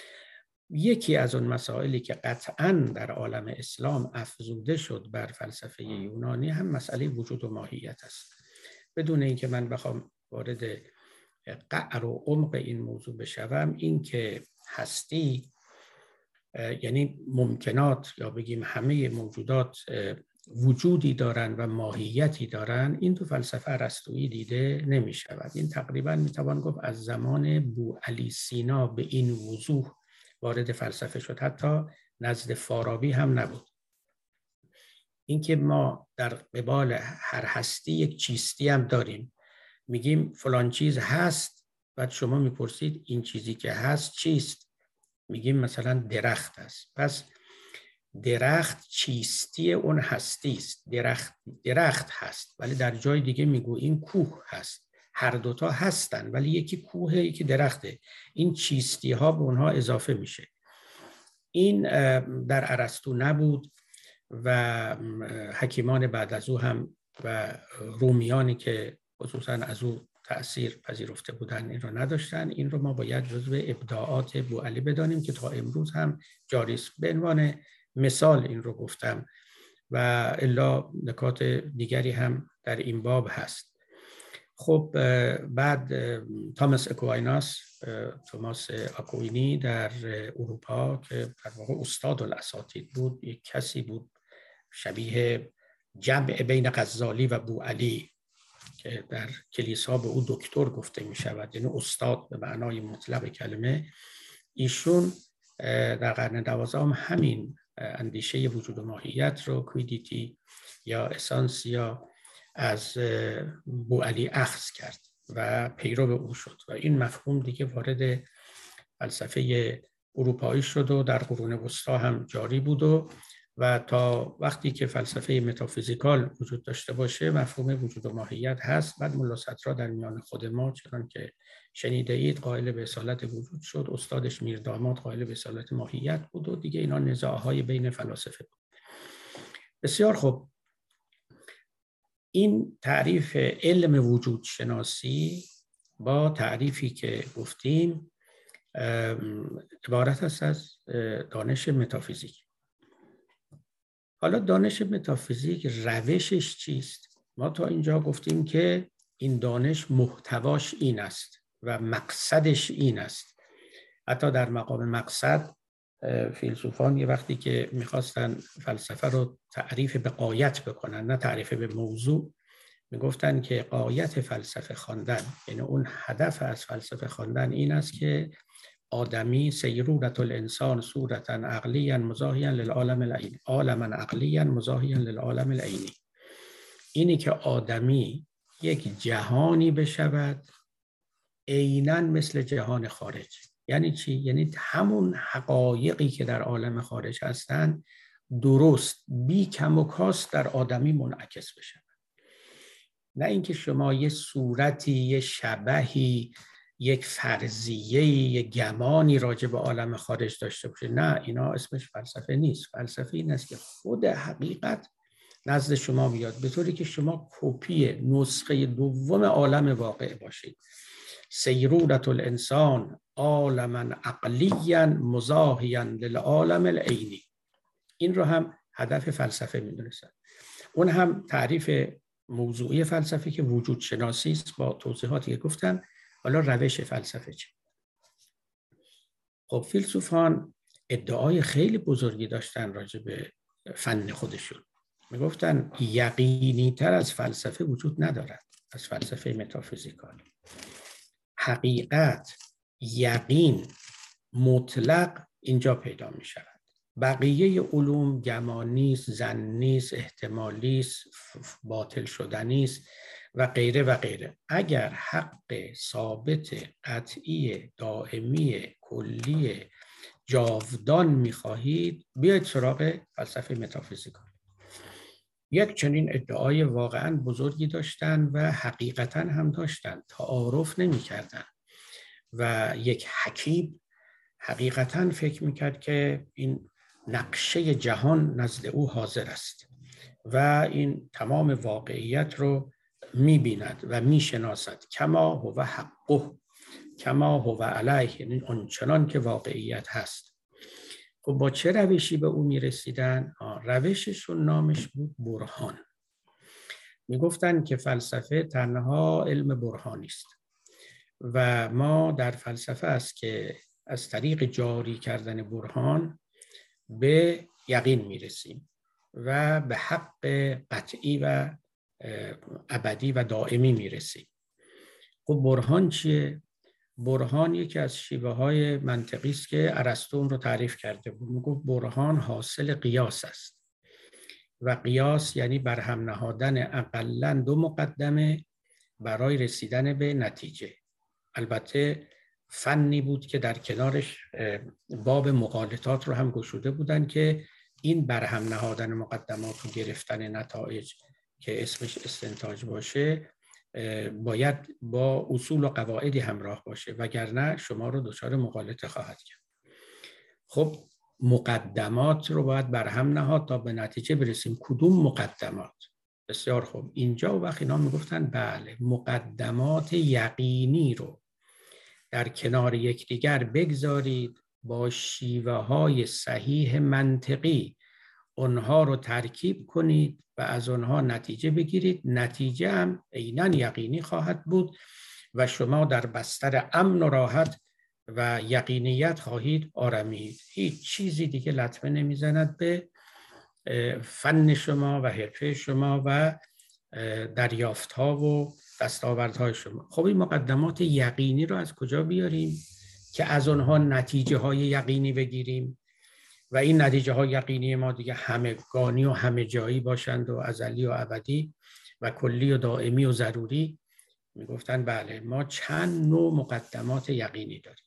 یکی از اون مسائلی که قطعاً در عالم اسلام افزوده شد بر فلسفه یونانی هم مسئله وجود و ماهیت است. بدون اینکه من بخوام وارد قعر و عمق این موضوع بشوم، این که هستی یعنی ممکنات یا بگیم همه موجودات وجودی دارن و ماهیتی دارن، این تو فلسفه ارسطویی دیده نمی شود. این تقریبا می توان گفت از زمان بوعلی سینا به این وضوح وارد فلسفه شد، حتی نزد فارابی هم نبود. اینکه ما در قبال هر هستی یک چیستی هم داریم، میگیم فلان چیز هست، بعد شما میپرسید این چیزی که هست چیست؟ میگیم مثلا درخت است. پس درخت چیستی اون هستی است. درخت درخت هست، ولی در جای دیگه میگوییم کوه هست. هر دوتا هستن، ولی یکی کوه یکی درخته. این چیستی ها به اونها اضافه میشه. این در ارسطو نبود و حکیمان بعد از او هم و رومیانی که خصوصا از او تأثیر پذیرفته بودن این رو نداشتن. این رو ما باید جزو ابداعات بوعلی بدانیم که تا امروز هم جاری است. به عنوان مثال این رو گفتم و الا نکات دیگری هم در این باب هست. خب بعد تاماس اکویناس، توماس آکوینی در اروپا که در واقع استاد الاساتید بود، یک کسی بود شبیه جمع بین غزالی و بوعلی که در کلیسا به او دکتر گفته می شود، یعنی استاد به معنای مطلق کلمه. ایشون در قرن دوازدهم همین اندیشه وجود و ماهیت رو، کویدیتی یا اسانسیا، از بوعلی اخذ کرد و پیرو او شد و این مفهوم دیگه وارد فلسفه اروپایی شد و در قرون وسطی هم جاری بود و و تا وقتی که فلسفه متافیزیکال وجود داشته باشه مفهوم وجود و ماهیت هست. بعد ملا صدرا در میان خود ما، چون که شنیده اید، قائل به اصالت وجود شد، استادش میرداماد قائل به اصالت ماهیت بود و دیگه اینا نزاعهای بین فلاسفه بود. بسیار خوب، این تعریف علم وجود شناسی با تعریفی که گفتیم عبارت است از دانش متافیزیک. حالا دانش متافیزیک روشش چیست؟ ما تا اینجا گفتیم که این دانش محتواش این است و مقصدش این است. حتی در مقام مقصد فیلسوفان یه وقتی که میخواستن فلسفه رو تعریف به غایت بکنن، نه تعریف به موضوع، میگفتن که غایت فلسفه خواندن، یعنی اون هدف از فلسفه خواندن این است که آدمی سیرورت الانسان صورتا عقلیا مزاحیا للعالم العینی، عالما عقلیا مزاحیا للعالم العینی. اینی که آدمی یک جهانی بشود عیناً مثل جهان خارج. یعنی چی؟ یعنی همون حقایقی که در عالم خارج هستن درست بی کم و کاست در آدمی منعکس بشه. نه اینکه شما یه صورتی، یه شبهی، یک فرضیه‌ای، یک گمانی راجع به عالم خارج داشته باشه. نه، اینا اسمش فلسفه نیست. فلسفه این است که خود حقیقت نزد شما بیاد به طوری که شما کپی نسخه دوم عالم واقع باشید. سیرورت الانسان عالما عقلیا مزاحیا للعالم العینی. این رو هم هدف فلسفه می‌دونستن. اون هم تعریف موضوعی فلسفه که وجود شناسی است با توضیحاتی که گفتم. حالا روش فلسفه چه؟ خب فیلسوفان ادعای خیلی بزرگی داشتن راجع به فن خودشون. میگفتن یقینی تر از فلسفه وجود ندارد، از فلسفه متافیزیکال. حقیقت، یقین مطلق اینجا پیدا می شود. بقیه علوم گمانی است، ظنی است، احتمالی است، باطل شدنی است و غیره و غیره. اگر حق ثابت، قطعی، دائمی، کلی، جاودان می‌خواهید، بیایید سراغ فلسفه متافیزیکال. یک چنین ادعای واقعاً بزرگی داشتن و حقیقتاً هم داشتن، تعارف نمی‌کردن. و یک حکیم حقیقتاً فکر می‌کرد که این نقشه جهان نزد او حاضر است و این تمام واقعیت رو می‌بیند و می‌شناسد. کما هو حقه، کما هو علیه، یعنی آنچنان که واقعیت هست. خب با چه روشی به او می‌رسیدن؟ روششون نامش بود برهان. می‌گفتن که فلسفه تنها علم برهانی است و ما در فلسفه است که از طریق جاری کردن برهان به یقین میرسیم. و به حق قطعی و ابدی و دائمی میرسیم. خب برهان چیه؟ برهان یکی از شیوه های منطقی است که ارسطو اون رو تعریف کرده بود. میگفت برهان حاصل قیاس است و قیاس یعنی برهم نهادن اقلاً دو مقدمه برای رسیدن به نتیجه. البته فنی بود که در کنارش باب مغالطات رو هم گشوده بودن که این برهم نهادن مقدمات و گرفتن نتایج که اسمش استنتاج باشه باید با اصول و قواعدی همراه باشه، وگرنه شما رو دچار مغالطه خواهد کرد. خب مقدمات رو باید برهم نهاد تا به نتیجه برسیم. کدوم مقدمات؟ بسیار خوب. اینجا و وقت اینا میگفتن بله مقدمات یقینی رو در کنار یکدیگر بگذارید، با شیوه های صحیح منطقی اونها رو ترکیب کنید و از اونها نتیجه بگیرید. نتیجه هم عیناً یقینی خواهد بود و شما در بستر امن و راحت و یقینیت خواهید آرامید. هیچ چیزی دیگه لطمه نمیزند به فن شما و حرفه شما و دریافت‌ها و دستاوردهای شما. خب این مقدمات یقینی رو از کجا بیاریم که از اونها نتیجه های یقینی بگیریم و این نتیجه های یقینی ما دیگه همگانی و همه جایی باشند و ازلی و ابدی و کلی و دائمی و ضروری؟ میگفتن بله ما چند نوع مقدمات یقینی داریم.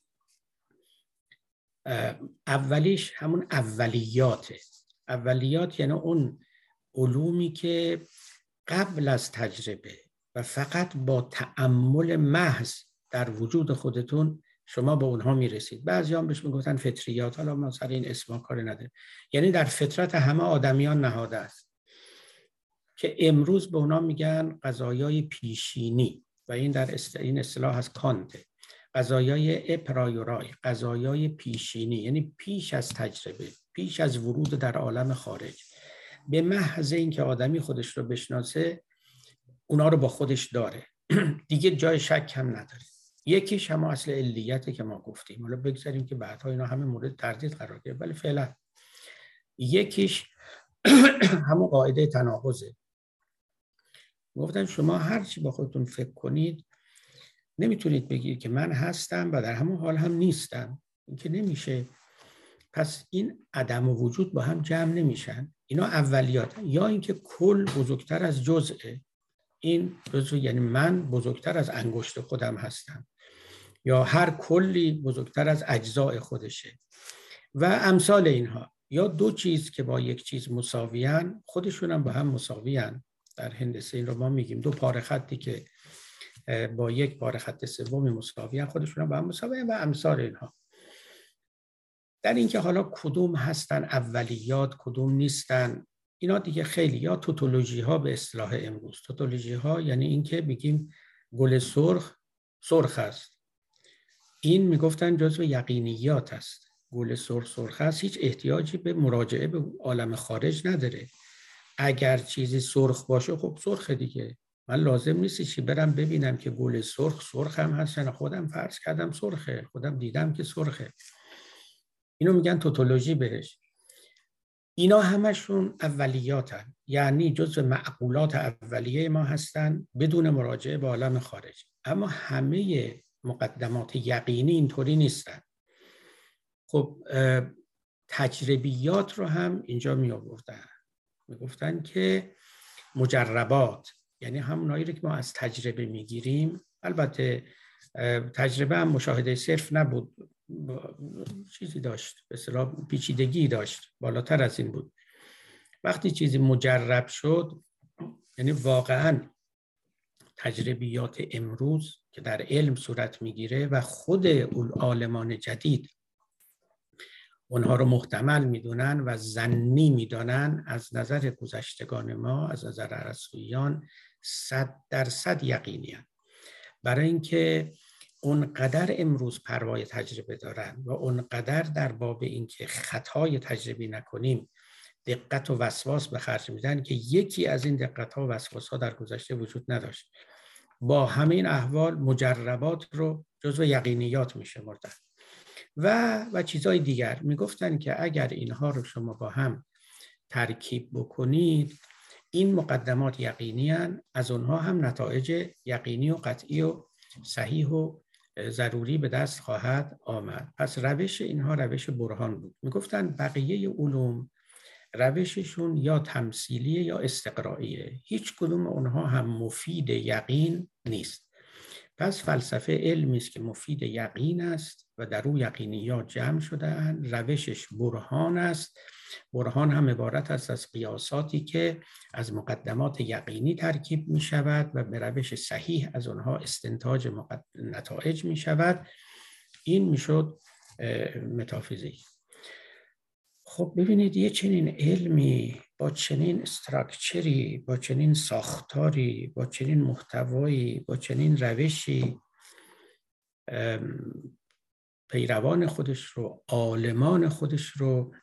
اولیش همون اولیاته. اولیات یعنی اون علومی که قبل از تجربه و فقط با تأمل محض در وجود خودتون شما به اونها میرسید. بعضی هم بهش میگفتن فطریات، حالا ما سر این اسما کار نداریم. یعنی در فطرت همه آدمیان نهاده است که امروز به اونا میگن قضایای پیشینی و این در است... این اصطلاح از کانت، قضایای اپرایورای، قضایای پیشینی، یعنی پیش از تجربه، پیش از ورود در عالم خارج. به محض اینکه آدمی خودش رو بشناسه اونا رو با خودش داره دیگه جای شک هم نداره. یکیش هم اصل علیته که ما گفتیم، حالا بگذاریم که بعدها اینا همه مورد تردید قرار گرفت، ولی فعلا یکیش همون قاعده تناقضه. گفتن شما هر چی با خودتون فکر کنید نمیتونید بگید که من هستم و در همون حال هم نیستم. این که نمیشه. پس این عدم و وجود با هم جمع نمیشن. اینا اولیات. یا اینکه کل بزرگتر از جزئه. این جزء یعنی من بزرگتر از انگشت خودم هستم، یا هر کلی بزرگتر از اجزاء خودشه و امثال اینها. یا دو چیز که با یک چیز مساویان خودشون هم با هم مساویان. در هندسه این رو ما میگیم دو پاره خطی که با یک پاره خط سومی مساویان خودشون هم با هم مساویان و امثال اینها. در اینکه حالا کدوم هستن اولیات کدوم نیستن اینا دیگه خیلی، یا توتولوژی ها به اصطلاح امروز. توتولوژی ها یعنی اینکه بگیم گل سرخ سرخ است، این میگفتن جزو یقینیات است. گل سرخ سرخ است، هیچ احتیاجی به مراجعه به عالم خارج نداره. اگر چیزی سرخ باشه خب سرخ دیگه، من لازم نیست چی برم ببینم که گل سرخ سرخ هم هست، خودم فرض کردم سرخه، خودم دیدم که سرخه. اینو میگن توتولوژی بهش. اینا همشون اولیاتن، یعنی جزء معقولات اولیه ما هستن بدون مراجعه به عالم خارج. اما همه مقدمات یقینی اینطوری نیستن. خب تجربیات رو هم اینجا می آوردن، می گفتن که مجربات یعنی همونایی رو که ما از تجربه می گیریم. البته تجربه هم مشاهده صرف نبود، چیزی داشت به اصطلاح پیچیدگی داشت، بالاتر از این بود. وقتی چیزی مجرب شد یعنی واقعا تجربیات امروز که در علم صورت میگیره و خود عالمان جدید اونها رو محتمل میدونن و ظنی میدانن، از نظر گذشتگان ما از نظر ارسطوییان صد درصد یقینی‌اند. برای اینکه اونقدر امروز پروای تجربه دارن و اونقدر در باب اینکه خطای تجربی نکنیم دقت و وسواس به خرج میدن که یکی از این دقت ها و وسواس ها در گذشته وجود نداشت. با همین احوال مجربات رو جزو یقینیات میشه مردن و و چیزهای دیگر. میگفتن که اگر اینها رو شما با هم ترکیب بکنید، این مقدمات یقینی هستند، از اونها هم نتایج یقینی و قطعی و صحیح و ضروری به دست خواهد آمد. پس روش اینها روش برهان بود. میگفتن بقیه علوم روششون یا تمثیلیه یا استقرائیه، هیچ کدوم اونها هم مفید یقین نیست. پس فلسفه علمی است که مفید یقین است و در او یقینیات جمع شده‌اند. روشش برهان است. برهان هم عبارت است از قیاساتی که از مقدمات یقینی ترکیب می شود و به روش صحیح از آنها استنتاج مقد... نتایج می شود. این می شد متافیزیک. خب ببینید یه چنین علمی با چنین استراکچری، با چنین ساختاری، با چنین محتوایی، با چنین روشی پیروان خودش رو، عالمان خودش رو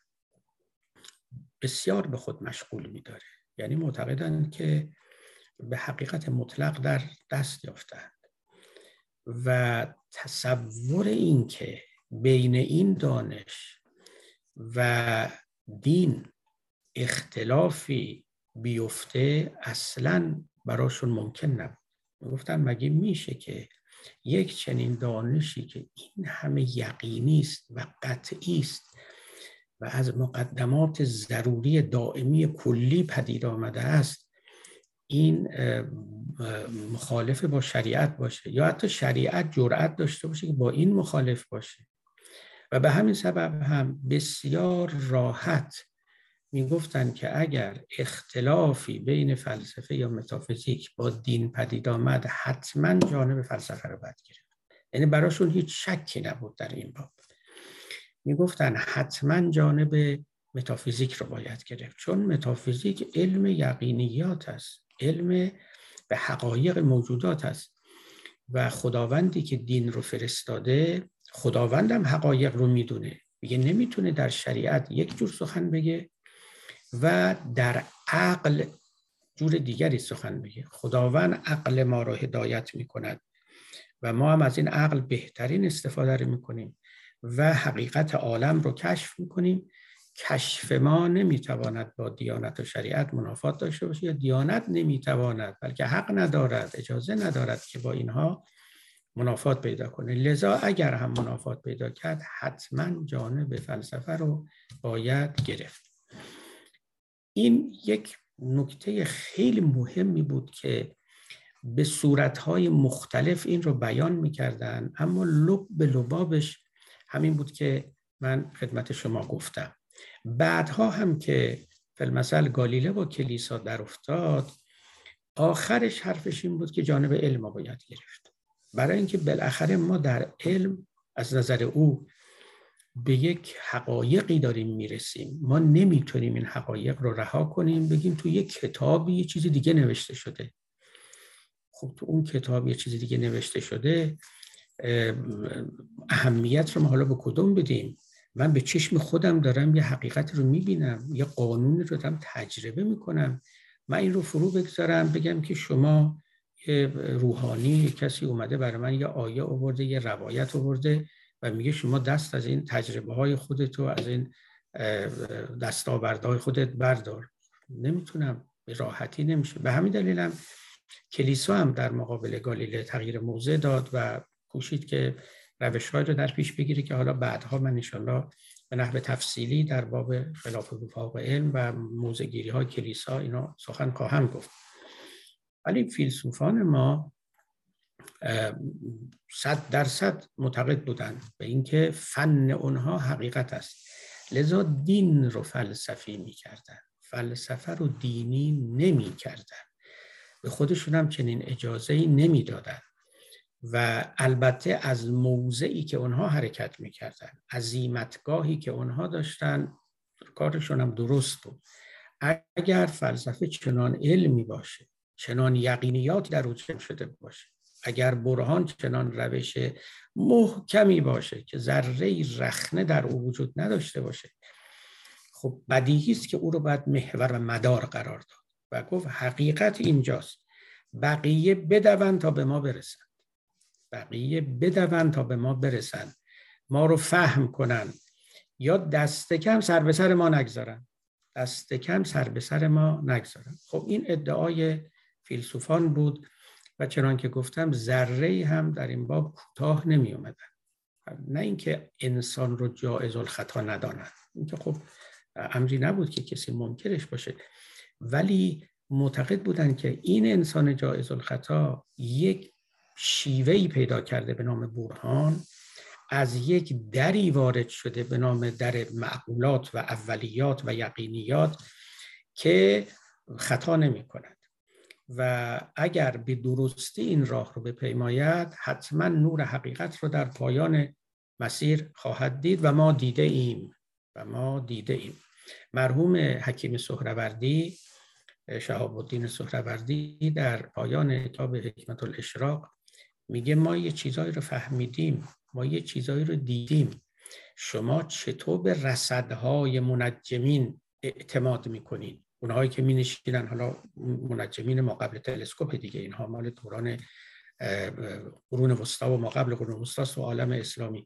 بسیار به خود مشغول می‌داره. یعنی معتقدند که به حقیقت مطلق در دست یافتند و تصور این که بین این دانش و دین اختلافی بیفته اصلاً براشون ممکن نبود. میگفتن مگه میشه که یک چنین دانشی که این همه یقینی است و قطعی است و از مقدمات ضروری دائمی کلی پدید آمده است، این مخالف با شریعت باشه یا حتی شریعت جرأت داشته باشه که با این مخالف باشه. و به همین سبب هم بسیار راحت میگفتن که اگر اختلافی بین فلسفه یا متافیزیک با دین پدید آمد، حتما جانب فلسفه رو باید گرفت. یعنی براشون هیچ شکی نبود در این باب. میگفتن حتما جانب متافیزیک رو باید گرفت، چون متافیزیک علم یقینیات است، علم به حقایق موجودات است و خداوندی که دین رو فرستاده، خداوندم حقایق رو میدونه. میگه نمیتونه در شریعت یک جور سخن بگه و در عقل جور دیگری سخن بگه. خداوند عقل ما رو هدایت میکند و ما هم از این عقل بهترین استفاده رو میکنیم و حقیقت عالم رو کشف میکنیم. کشف ما نمیتواند با دیانت و شریعت منافات داشته باشه، یا دیانت نمیتواند بلکه حق ندارد، اجازه ندارد که با اینها منافات پیدا کنه. لذا اگر هم منافات پیدا کرد، حتما جانب فلسفه رو باید گرفت. این یک نکته خیلی مهمی بود که به صورتهای مختلف این رو بیان میکردن، اما لب به لبابش همین بود که من خدمت شما گفتم. بعدها هم که فی‌المثل گالیله با کلیسا در افتاد، آخرش حرفش این بود که جانب علم رو باید گرفت، برای اینکه بالاخره ما در علم از نظر او به یک حقایقی داریم میرسیم. ما نمیتونیم این حقایق رو رها کنیم بگیم تو یک کتابی یه چیز دیگه نوشته شده. خب تو اون کتاب یه چیز دیگه نوشته شده، اهمیت رو ما حالا به کدوم بدیم؟ من به چشم خودم دارم یه حقیقت رو میبینم، یه قانون رو دارم تجربه میکنم. من این رو فرو بگذارم بگم که شما یه روحانی، کسی اومده برای من یه آیه آورده، یه روایت آورده و میگه شما دست از این تجربه های خودت و از این دستاوردهای خودت بردار. نمیتونم، به راحتی نمیشه. به همین دلیلم کلیسا هم در مقابل گالیله تغییر موضع داد و کوشید که روش‌هایی رو در پیش بگیره که حالا بعدها من انشالله به نحو تفصیلی در باب خلاف وفاق علم و موضع‌گیری‌های کلیسا اینا سخن خواهم گفت. ولی فیلسوفان ما صد درصد معتقد بودند به اینکه فن اونها حقیقت است، لذا دین رو فلسفی می‌کردن، فلسفه رو دینی نمی‌کردن، به خودشون هم چنین اجازه‌ای نمی‌دادن و البته از موضعی که اونها حرکت می‌کردن، عزیمتگاهی که اونها داشتن، کارشون هم درست بود. اگر فلسفه چنان علمی باشه، چنان یقینیاتی در او جمع شده باشه، اگر برهان چنان روش محکمی باشه که ذره‌ای رخنه در او وجود نداشته باشه، خب بدیهی است که او رو باید محور و مدار قرار داد و گفت حقیقت اینجاست، بقیه بدون تا به ما برسن، بقیه بدون تا به ما برسن، ما رو فهم کنن یا دست کم سر به سر ما نگذارن. دست کم سر به سر ما نگذارن. خب این ادعای فیلسوفان بود و چنان که گفتم ذره‌ای هم در این باب کوتاه نمی اومدن. نه اینکه انسان رو جایز الخطا ندانند، اینکه خب امری نبود که کسی منکرش باشه، ولی معتقد بودن که این انسان جایز الخطا یک شیوهی پیدا کرده به نام برهان، از یک دری وارد شده به نام در معقولات و اولیات و یقینیات که خطا نمی کند و اگر به درستی این راه رو بپیماید حتما نور حقیقت رو در پایان مسیر خواهد دید و ما دیده ایم و ما دیده ایم. مرحوم حکیم سهروردی، شهاب الدین سهروردی، در پایان کتاب حکمت الاشراق میگه ما یه چیزایی رو فهمیدیم، ما یه چیزایی رو دیدیم، شما چطور به رصدهای منجمین اعتماد میکنید؟ اونهایی که می نشیدن، حالا منجمین ما قبل تلسکوپ دیگه، اینها مال دوران قرون وسطا و ما قبل قرون وسطا و عالم اسلامی.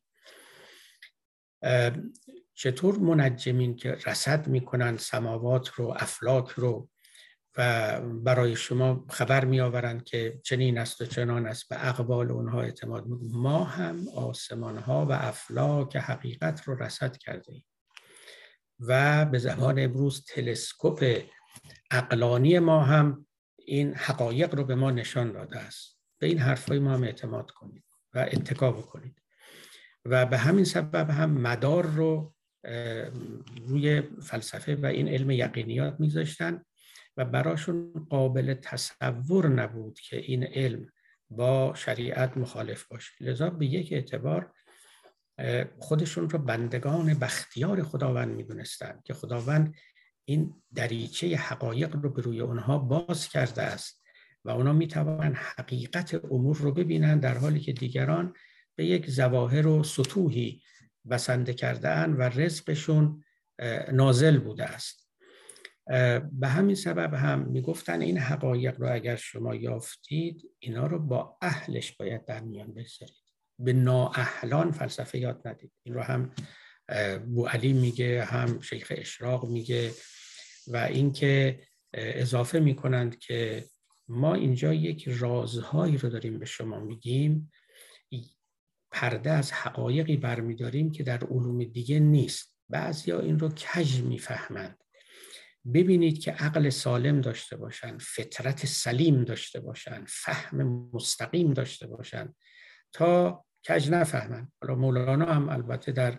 چطور منجمین که رصد میکنن سماوات رو، افلاک رو و برای شما خبر می آورند که چنین است و چنان است، به اقوال اونها اعتماد میکنید. ما هم آسمان ها و افلاک حقیقت رو رصد کرده ایم و به زبان امروز تلسکوپ عقلانی ما هم این حقایق رو به ما نشان داده است. به این حرفای ما هم اعتماد کنید و اتکا بکنید و به همین سبب هم مدار رو روی فلسفه و این علم یقینیات میذاشتن و براشون قابل تصور نبود که این علم با شریعت مخالف باشه. لذا به یک اعتبار خودشون رو بندگان بختیار خداوند میدونستند که خداوند این دریچه حقایق رو به روی اونها باز کرده است و اونا میتوانند حقیقت امور رو ببینن، در حالی که دیگران به یک ظواهر و سطوحی بسنده کرده‌اند و رزقشون نازل بوده است. به همین سبب هم میگفتن این حقایق رو اگر شما یافتید، اینا رو با اهلش باید در میان بگذارید، به نااهلان فلسفه یاد ندید. این رو هم بوعلی میگه، هم شیخ اشراق میگه و اینکه اضافه میکنند که ما اینجا یک رازهایی رو داریم به شما میگیم، پرده از حقایقی برمیداریم که در علوم دیگه نیست. بعضیا این رو کژ میفهمند. ببینید که عقل سالم داشته باشن، فطرت سلیم داشته باشن، فهم مستقیم داشته باشن تا کج نفهمن. حالا مولانا هم البته در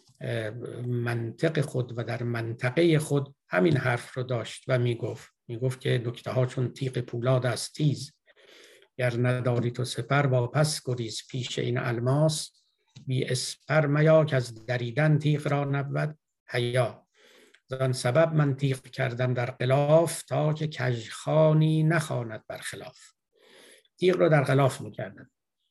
منطق خود و در منطقه خود همین حرف رو داشت و میگفت میگفت که نکته ها چون تیغ پولاد است تیز، گر نداری تو سپر واپس گریز، پیش این الماس بی اسپر میا، که از دریدن تیغ را نبود حیا. زان سبب من تیغ کردم در غلاف، تا که کژخوانی نخواند برخلاف. تیغ رو در غلاف میکردن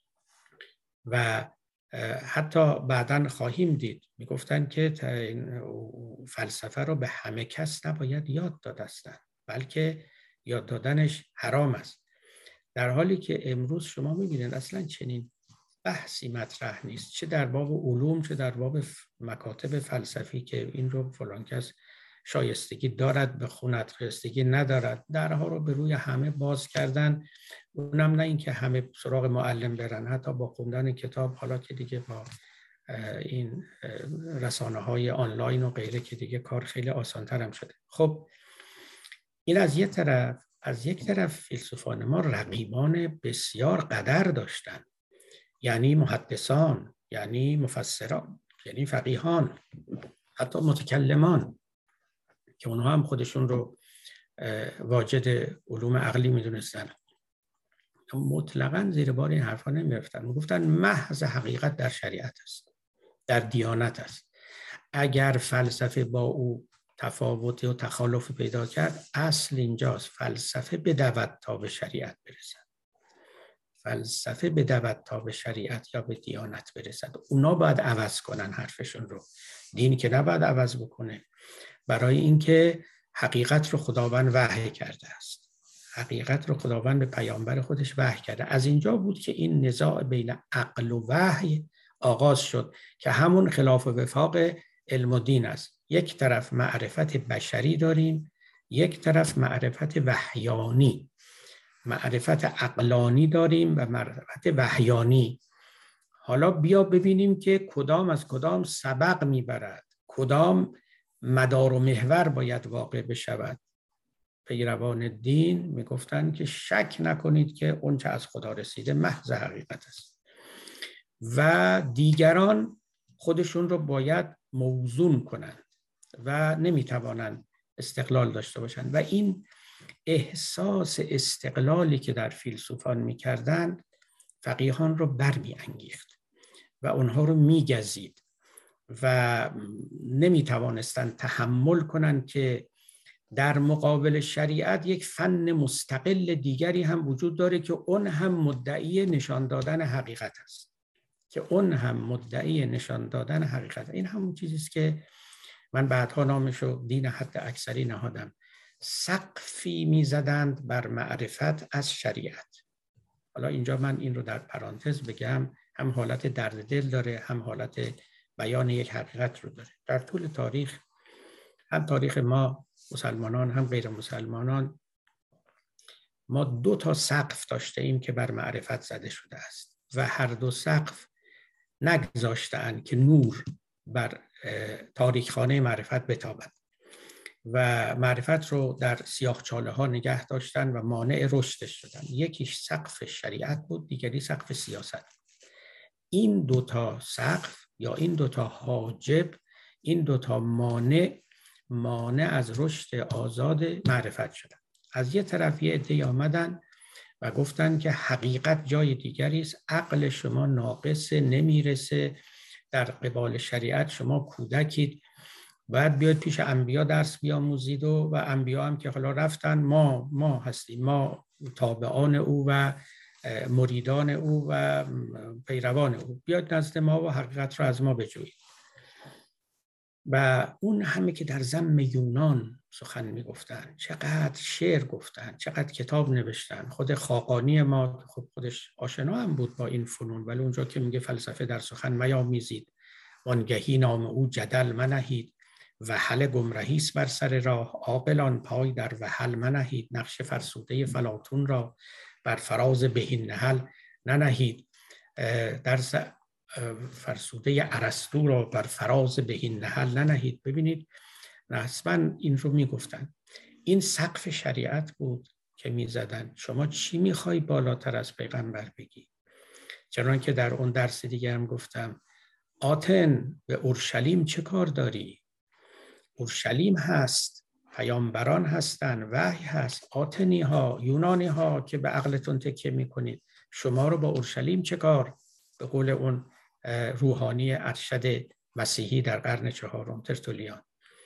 و حتی بعداً خواهیم دید میگفتن که فلسفه رو به همه کس نباید یاد دادستن، بلکه یاد دادنش حرام است، در حالی که امروز شما میبینید اصلا چنین بحثی مطرح نیست، چه در باب علوم چه در باب مکاتب فلسفی که این رو فلان کس شایستگی دارد بخوند، شایستگی ندارد. درها رو به روی همه باز کردن، اونم نه این که همه سراغ معلم برن، حتی با خوندن کتاب، حالا که دیگه با این رسانه های آنلاین و غیره که دیگه کار خیلی آسان‌تر هم شده. خب این از یک طرف. از یک طرف فیلسوفان ما رقیبان بسیار قدر داشتن، یعنی محدثان، یعنی مفسران، یعنی فقیهان، حتی متکلمان که اونها هم خودشون رو واجد علوم عقلی میدونستن، مطلقاً زیر بار این حرفا نمیرفتن. میگفتن محض حقیقت در شریعت است، در دیانت است. اگر فلسفه با او تفاوت و تخالف پیدا کرد، اصل اینجاست، فلسفه بدود تا به شریعت برسد، فلسفه بدود تا به شریعت یا به دیانت برسد. اونا باید عوض کنن حرفشون رو، دین که نباید عوض بکنه، برای اینکه حقیقت رو خداوند وحی کرده است، حقیقت رو خداوند به پیامبر خودش وحی کرده. از اینجا بود که این نزاع بین عقل و وحی آغاز شد که همون خلاف و وفاق علم و دین است. یک طرف معرفت بشری داریم، یک طرف معرفت وحیانی، معرفت عقلانی داریم و معرفت وحیانی. حالا بیا ببینیم که کدام از کدام سبق میبرد، کدام مدار و محور باید واقع بشود. پیروان دین میگفتند که شک نکنید که اون چه از خدا رسیده محض حقیقت است و دیگران خودشون رو باید موزون کنند و نمیتوانند استقلال داشته باشند. و این احساس استقلالی که در فیلسوفان میکردند فقیهان رو برمیانگیخت و اونها رو میگزید و نمیتوانستند تحمل کنند که در مقابل شریعت یک فن مستقل دیگری هم وجود داره که اون هم مدعی نشان دادن حقیقت است، که اون هم مدعی نشان دادن حقیقت. این همون چیزی است که من بعدها نامشو دین حد اکثری نهادم. سقفی میزدند بر معرفت از شریعت. حالا اینجا من این رو در پرانتز بگم، هم حالت درد دل داره، هم حالت بیان یک حقیقت رو داره. در طول تاریخ، هم تاریخ ما مسلمانان هم غیر مسلمانان، ما دو تا سقف داشته ایم که بر معرفت زده شده است و هر دو سقف نگذاشتند که نور بر تاریکخانه معرفت بتابد و معرفت رو در سیاه‌چاله ها نگه داشتن و مانع رشدش شدن. یکیش سقف شریعت بود، دیگری سقف سیاست. این دوتا سقف یا این دوتا حاجب، این دوتا مانع مانع از رشد آزاد معرفت شدن. از یه طرف یه عده‌ای آمدن و گفتن که حقیقت جای دیگری است، عقل شما ناقصه، نمیرسه، در قبال شریعت شما کودکید، باید بیاید پیش انبیا درس بیاموزید و و انبیا هم که حالا رفتن، ما ما هستیم، ما تابعان او و مریدان او و پیروان او، بیاید نزد ما و حقیقت را از ما بجویید. و اون همه که در ذم یونان سخن میگفتن، چقدر شعر گفتن، چقدر کتاب نوشتن. خود خاقانی ما خب خودش آشنا هم بود با این فنون، ولی اونجا که میگه فلسفه در سخن میامیزید، وانگهی نام او جدل منهید، وحل گمرهیست بر سر راه، عاقلان پای در وحل منهید، نقش فرسوده فلاطون را بر فراز بهین نهل ننهید، در فرسوده ارسطو را بر فراز بهین نهل ننهید. ببینید رسما این رو میگفتن. این سقف شریعت بود که میزدن شما چی میخوای بالاتر از پیغمبر بگی؟ چنان که در اون درس دیگه هم گفتم، آتن به اورشلیم چه کار داری؟ اورشلیم هست، پیامبران هستن، وحی هست. آتنی ها، یونانی ها که به عقلتون تکیه میکنید، شما رو با اورشلیم چه کار؟ به قول اون روحانی ارشد مسیحی در قرن چهارم ترتولیان.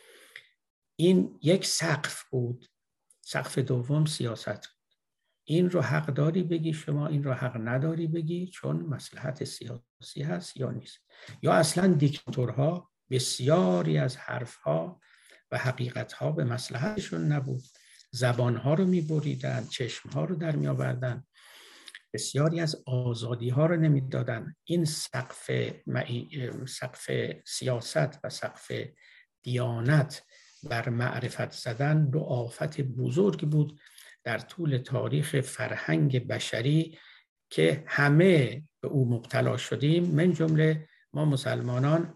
این یک سقف بود. سقف دوم سیاست. این رو حق داری بگی شما، این رو حق نداری بگی، چون مصلحت سیاسی هست یا نیست. یا اصلا دیکتاتورها بسیاری از حرفها و حقیقتها به مصلحتشون نبود، زبانها رو میبریدن، چشمها رو در میآوردن، بسیاری از آزادی ها رو نمیدادن. این سقف سقف سیاست و سقف دیانت بر معرفت زدن دو آفت بزرگ بود در طول تاریخ فرهنگ بشری که همه به او مبتلا شدیم، من جمله ما مسلمانان.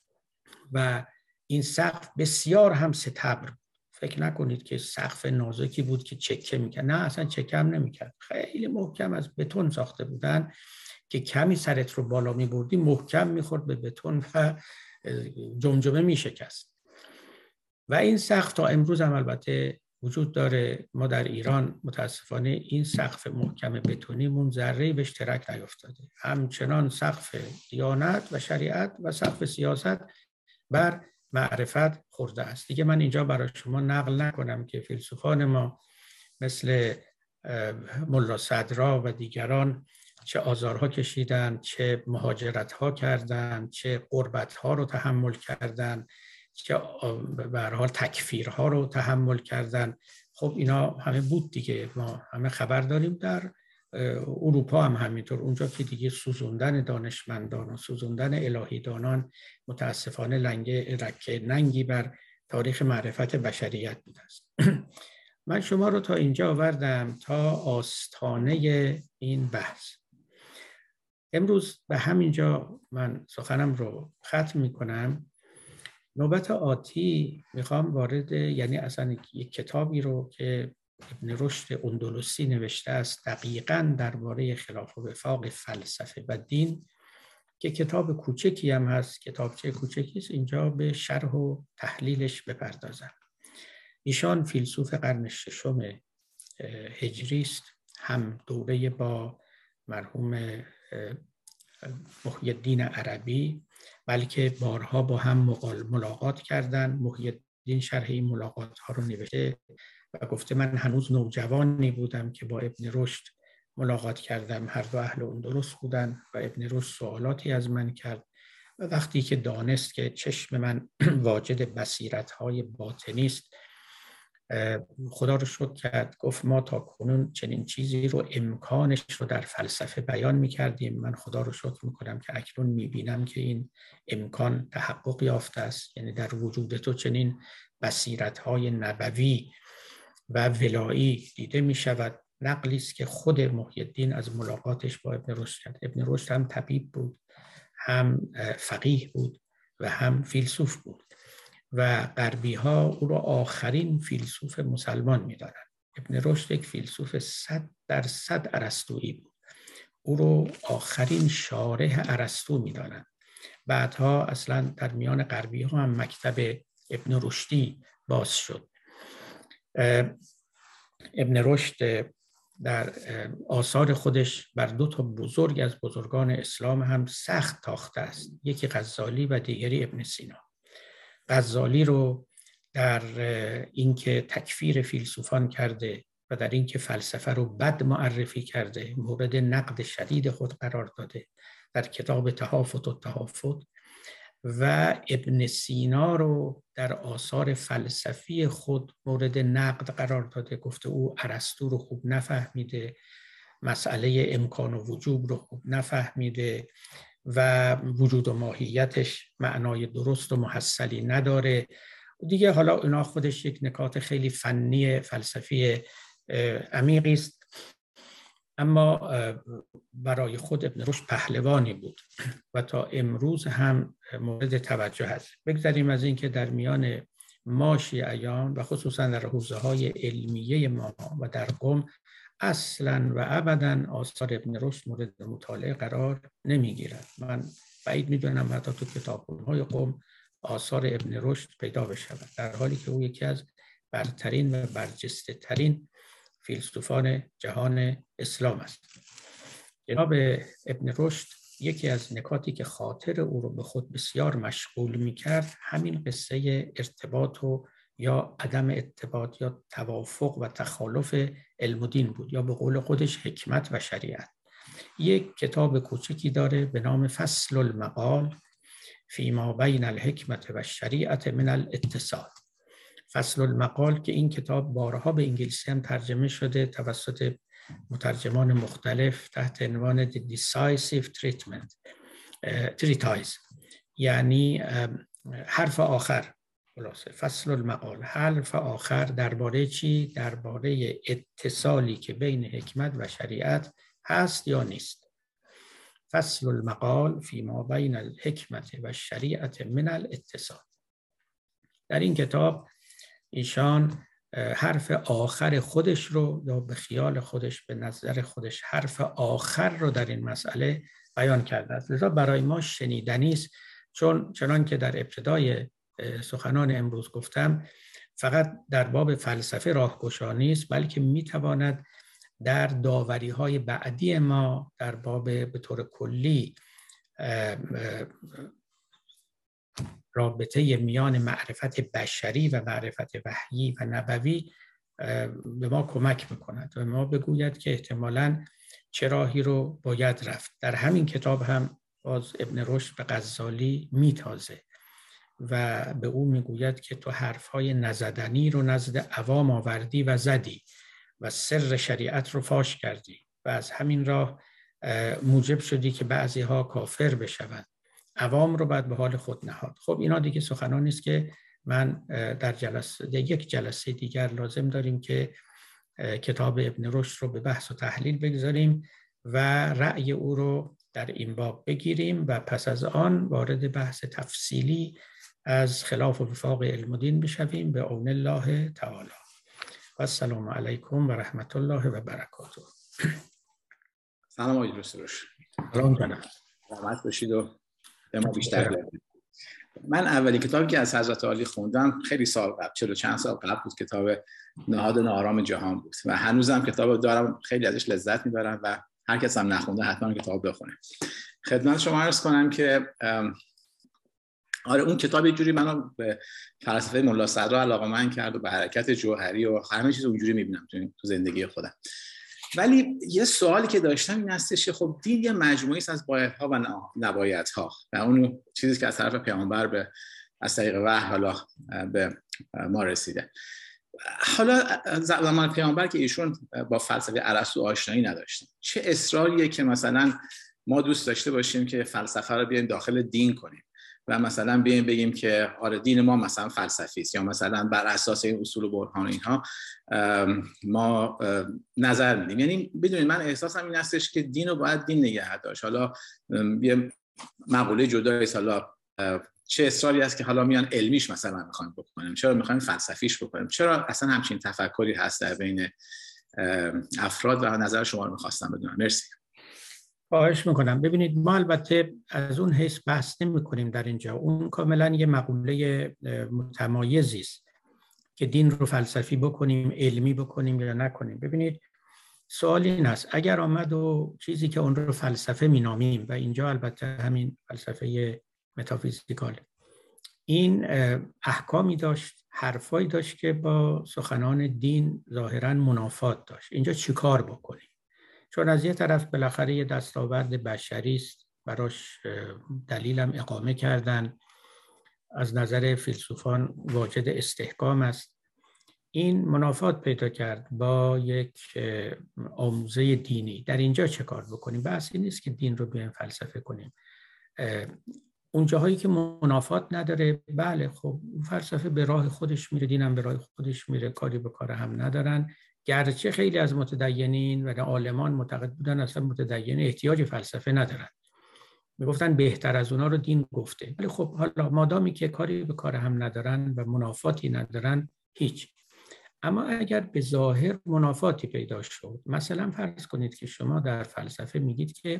و این سقف بسیار هم ستبر. فکر نکنید که سقف نازکی بود که چکه میکرد، نه اصلا چکه هم نمیکرد، خیلی محکم از بتون ساخته بودن که کمی سرت رو بالا میبردی محکم میخورد به بتون و جمجمه میشکست. و این سقف تا امروز هم البته وجود داره. ما در ایران متاسفانه این سقف محکم بتونیمون ذره‌ای بهش ترک نیفتاده. همچنان سقف دیانت و شریعت و سقف سیاست بر معرفت خورده است. دیگه من اینجا برای شما نقل نکنم که فیلسوفان ما مثل ملا صدرا و دیگران چه آزارها کشیدن، چه مهاجرتها کردن، چه غربتها رو تحمل کردن، چه به هر حال تکفیرها رو تحمل کردن. خب اینا همه بود دیگه، ما همه خبر داریم در اروپا هم همینطور، اونجا که دیگه سوزوندن دانشمندان و سوزوندن الهیدانان متاسفانه لنگه رکه ننگی بر تاریخ معرفت بشریت بوده است. من شما رو تا اینجا آوردم تا آستانه این بحث. امروز به همینجا من سخنم رو ختم می کنم. نوبت آتی میخوام وارد، یعنی اصلا یک کتابی رو که ابن رشد اندلسی نوشته است دقیقاً درباره خلاف و وفاق فلسفه و دین، که کتاب کوچکی هم هست، کتابچه کوچکی است، اینجا به شرح و تحلیلش بپردازم. ایشان فیلسوف قرن ششم هجری است، هم دوره با مرحوم محی الدین عربی، بلکه بارها با هم ملاقات کردن. محی الدین شرح این ملاقات ها رو نوشته و گفته من هنوز نوجوانی بودم که با ابن رشد ملاقات کردم. هر دو اهل اندلس بودن و ابن رشد سوالاتی از من کرد و وقتی که دانست که چشم من واجد بصیرت‌های باطنی است، خدا رو شکر کرد. گفت ما تا کنون چنین چیزی رو امکانش رو در فلسفه بیان می‌کردیم، من خدا رو شکر می‌کنم که اکنون می‌بینم که این امکان تحقق یافته است. یعنی در وجود تو چنین بصیرت‌های نبوی و ولایی دیده می‌شود. نقلی است که خود محی الدین از ملاقاتش با ابن رشد کرد. ابن رشد هم طبیب بود، هم فقیه بود و هم فیلسوف بود و غربی ها او را آخرین فیلسوف مسلمان می‌دانند. ابن رشد یک فیلسوف صد درصد ارسطویی بود. او رو آخرین شارح ارسطو می‌دانند. بعدها اصلا در میان غربی ها هم مکتب ابن رشدی باز شد. ابن رشد در آثار خودش بر دو تا بزرگ از بزرگان اسلام هم سخت تاخته است، یکی غزالی و دیگری ابن سینا. غزالی رو در اینکه تکفیر فیلسوفان کرده و در اینکه فلسفه رو بد معرفی کرده، مورد نقد شدید خود قرار داده در کتاب تهافت و تهافت، و ابن سینا رو در آثار فلسفی خود مورد نقد قرار داده. گفته او ارسطو رو خوب نفهمیده، مسئله امکان و وجوب رو خوب نفهمیده و وجود و ماهیتش معنای درست و محصلی نداره. دیگه حالا اینا خودش یک نکات خیلی فنی فلسفی عمیقی است، اما برای خود ابن رشد پهلوانی بود و تا امروز هم مورد توجه است. بگذاریم از این که در میان ما شیعیان و خصوصا در حوزه‌های علمیه ما و در قم اصلا و ابدا آثار ابن رشد مورد مطالعه قرار نمیگیرد. من بعید میدونم حتی تو کتابخانه‌های قم آثار ابن رشد پیدا بشود، در حالی که او یکی از برترین و برجسته ترین فیلسوفان جهان اسلام است. جناب ابن رشد یکی از نکاتی که خاطر او رو به خود بسیار مشغول می‌کرد همین قصه ارتباط و یا عدم ارتباط یا توافق و تخالف علم و دین بود، یا به قول خودش حکمت و شریعت. یک کتاب کوچکی داره به نام فصل المقال فیما بین الحکمت و شریعت من الاتصال. فصل المقال که این کتاب بارها به انگلیسی هم ترجمه شده توسط مترجمان مختلف تحت عنوان The Decisive Treatment Treatise، یعنی حرف آخر. خلاصه فصل المقال، حرف آخر درباره چی؟ درباره اتصالی که بین حکمت و شریعت هست یا نیست. فصل المقال فیما بین الحکمت و شریعت من الاتصال. در این کتاب ایشان حرف آخر خودش رو یا به خیال خودش به نظر خودش حرف آخر رو در این مسئله بیان کرده است. لذا برای ما شنیدنی است، چون چنان که در ابتدای سخنان امروز گفتم فقط در باب فلسفه راهگشا نیست، بلکه میتواند در داوری‌های بعدی ما در باب به طور کلی رابطه میان معرفت بشری و معرفت وحیی و نبوی به ما کمک میکند و ما بگوید که احتمالاً چه راهی رو باید رفت. در همین کتاب هم باز ابن رشد به غزالی میتازه و به او میگوید که تو حرفهای نزدنی رو نزد عوام آوردی و زدی و سر شریعت رو فاش کردی و از همین راه موجب شدی که بعضی ها کافر بشوند، عوام رو باید به حال خود نهاد. خب اینا دیگه سخنانی است که من در جلسه یک جلسه دیگر لازم داریم که کتاب ابن رشد رو به بحث و تحلیل بگذاریم و رأی او رو در این باب بگیریم و پس از آن وارد بحث تفصیلی از خلاف و وفاق علم و دین بشویم به اذن الله تعالی. و السلام علیکم و رحمت الله و برکاته. سلام آقای رسروش. سلام جناب. رحمت باشید و به ما بیشتر بدید. من اولین کتابی که از حضرت عالی خوندم خیلی سال قبل، چهل و چند سال قبل بود، کتاب نهاد ناآرام جهان بود و هنوزم کتاب دارم، خیلی ازش لذت میبرم و هر کس هم نخونده حتما کتاب بخونه. خدمت شما عرض کنم که آره اون کتاب یه جوری منو به فلسفه ملا صدرا علاقه‌مند کرد و به حرکت جوهری و همه چیز اونجوری میبینم تو زندگی خودم. ولی یه سوالی که داشتم این هستش که خب دین یه مجموعی است از بایدها و نبایدها و اون چیزی که از طرف پیامبر به از طریق وحی حالا به ما رسیده. حالا زمان پیامبر که ایشون با فلسفه ارسطو آشنایی نداشتن، چه اصراریه که مثلا ما دوست داشته باشیم که فلسفه رو بیایم داخل دین کنیم و مثلا بیایم بگیم که آره دین ما مثلا فلسفی است یا مثلا بر اساس این اصول و برهان اینها ما نظر میدیم. یعنی بدونید من احساسم این هستش که دین رو باید دین نگه داشت. حالا یه مقوله جدایی حالا چه اصراری است که حالا میان علمیش مثلا میخوایم بکنیم، چرا میخوایم فلسفیش بکنیم، چرا اصلا همچین تفکری هست در بین افراد و نظر شما رو میخواستم بدونم. مرسی. خواهش میکنم. ببینید ما البته از اون حیث بحث نمی کنیم در اینجا، اون کاملا یه مقوله متمایزی است که دین رو فلسفی بکنیم، علمی بکنیم یا نکنیم. ببینید سوال این است اگر آمد و چیزی که اون رو فلسفه مینامیم و اینجا البته همین فلسفه متافیزیکال این احکامی داشت، حرفایی داشت که با سخنان دین ظاهراً منافات داشت، اینجا چیکار بکنیم؟ چون از یه طرف بالاخره یه دستاورد بشری است، براش دلیلم اقامه کردن، از نظر فیلسوفان واجد استحکام است. این منافات پیدا کرد با یک آموزه دینی. در اینجا چه کار بکنیم؟ بحثی نیست که دین رو بیایم فلسفه کنیم. اون جاهایی که منافات نداره، بله خب فلسفه به راه خودش میره، دینم به راه خودش میره، کاری به کار هم ندارن. گرچه خیلی از متدینین و عالمان معتقد بودن اصلا متدین احتیاج فلسفه ندارن، میگفتن بهتر از اونا رو دین گفته. ولی خب حالا مادامی که کاری به کار هم ندارن و منافاتی ندارن هیچ. اما اگر به ظاهر منافاتی پیدا شد، مثلا فرض کنید که شما در فلسفه میگید که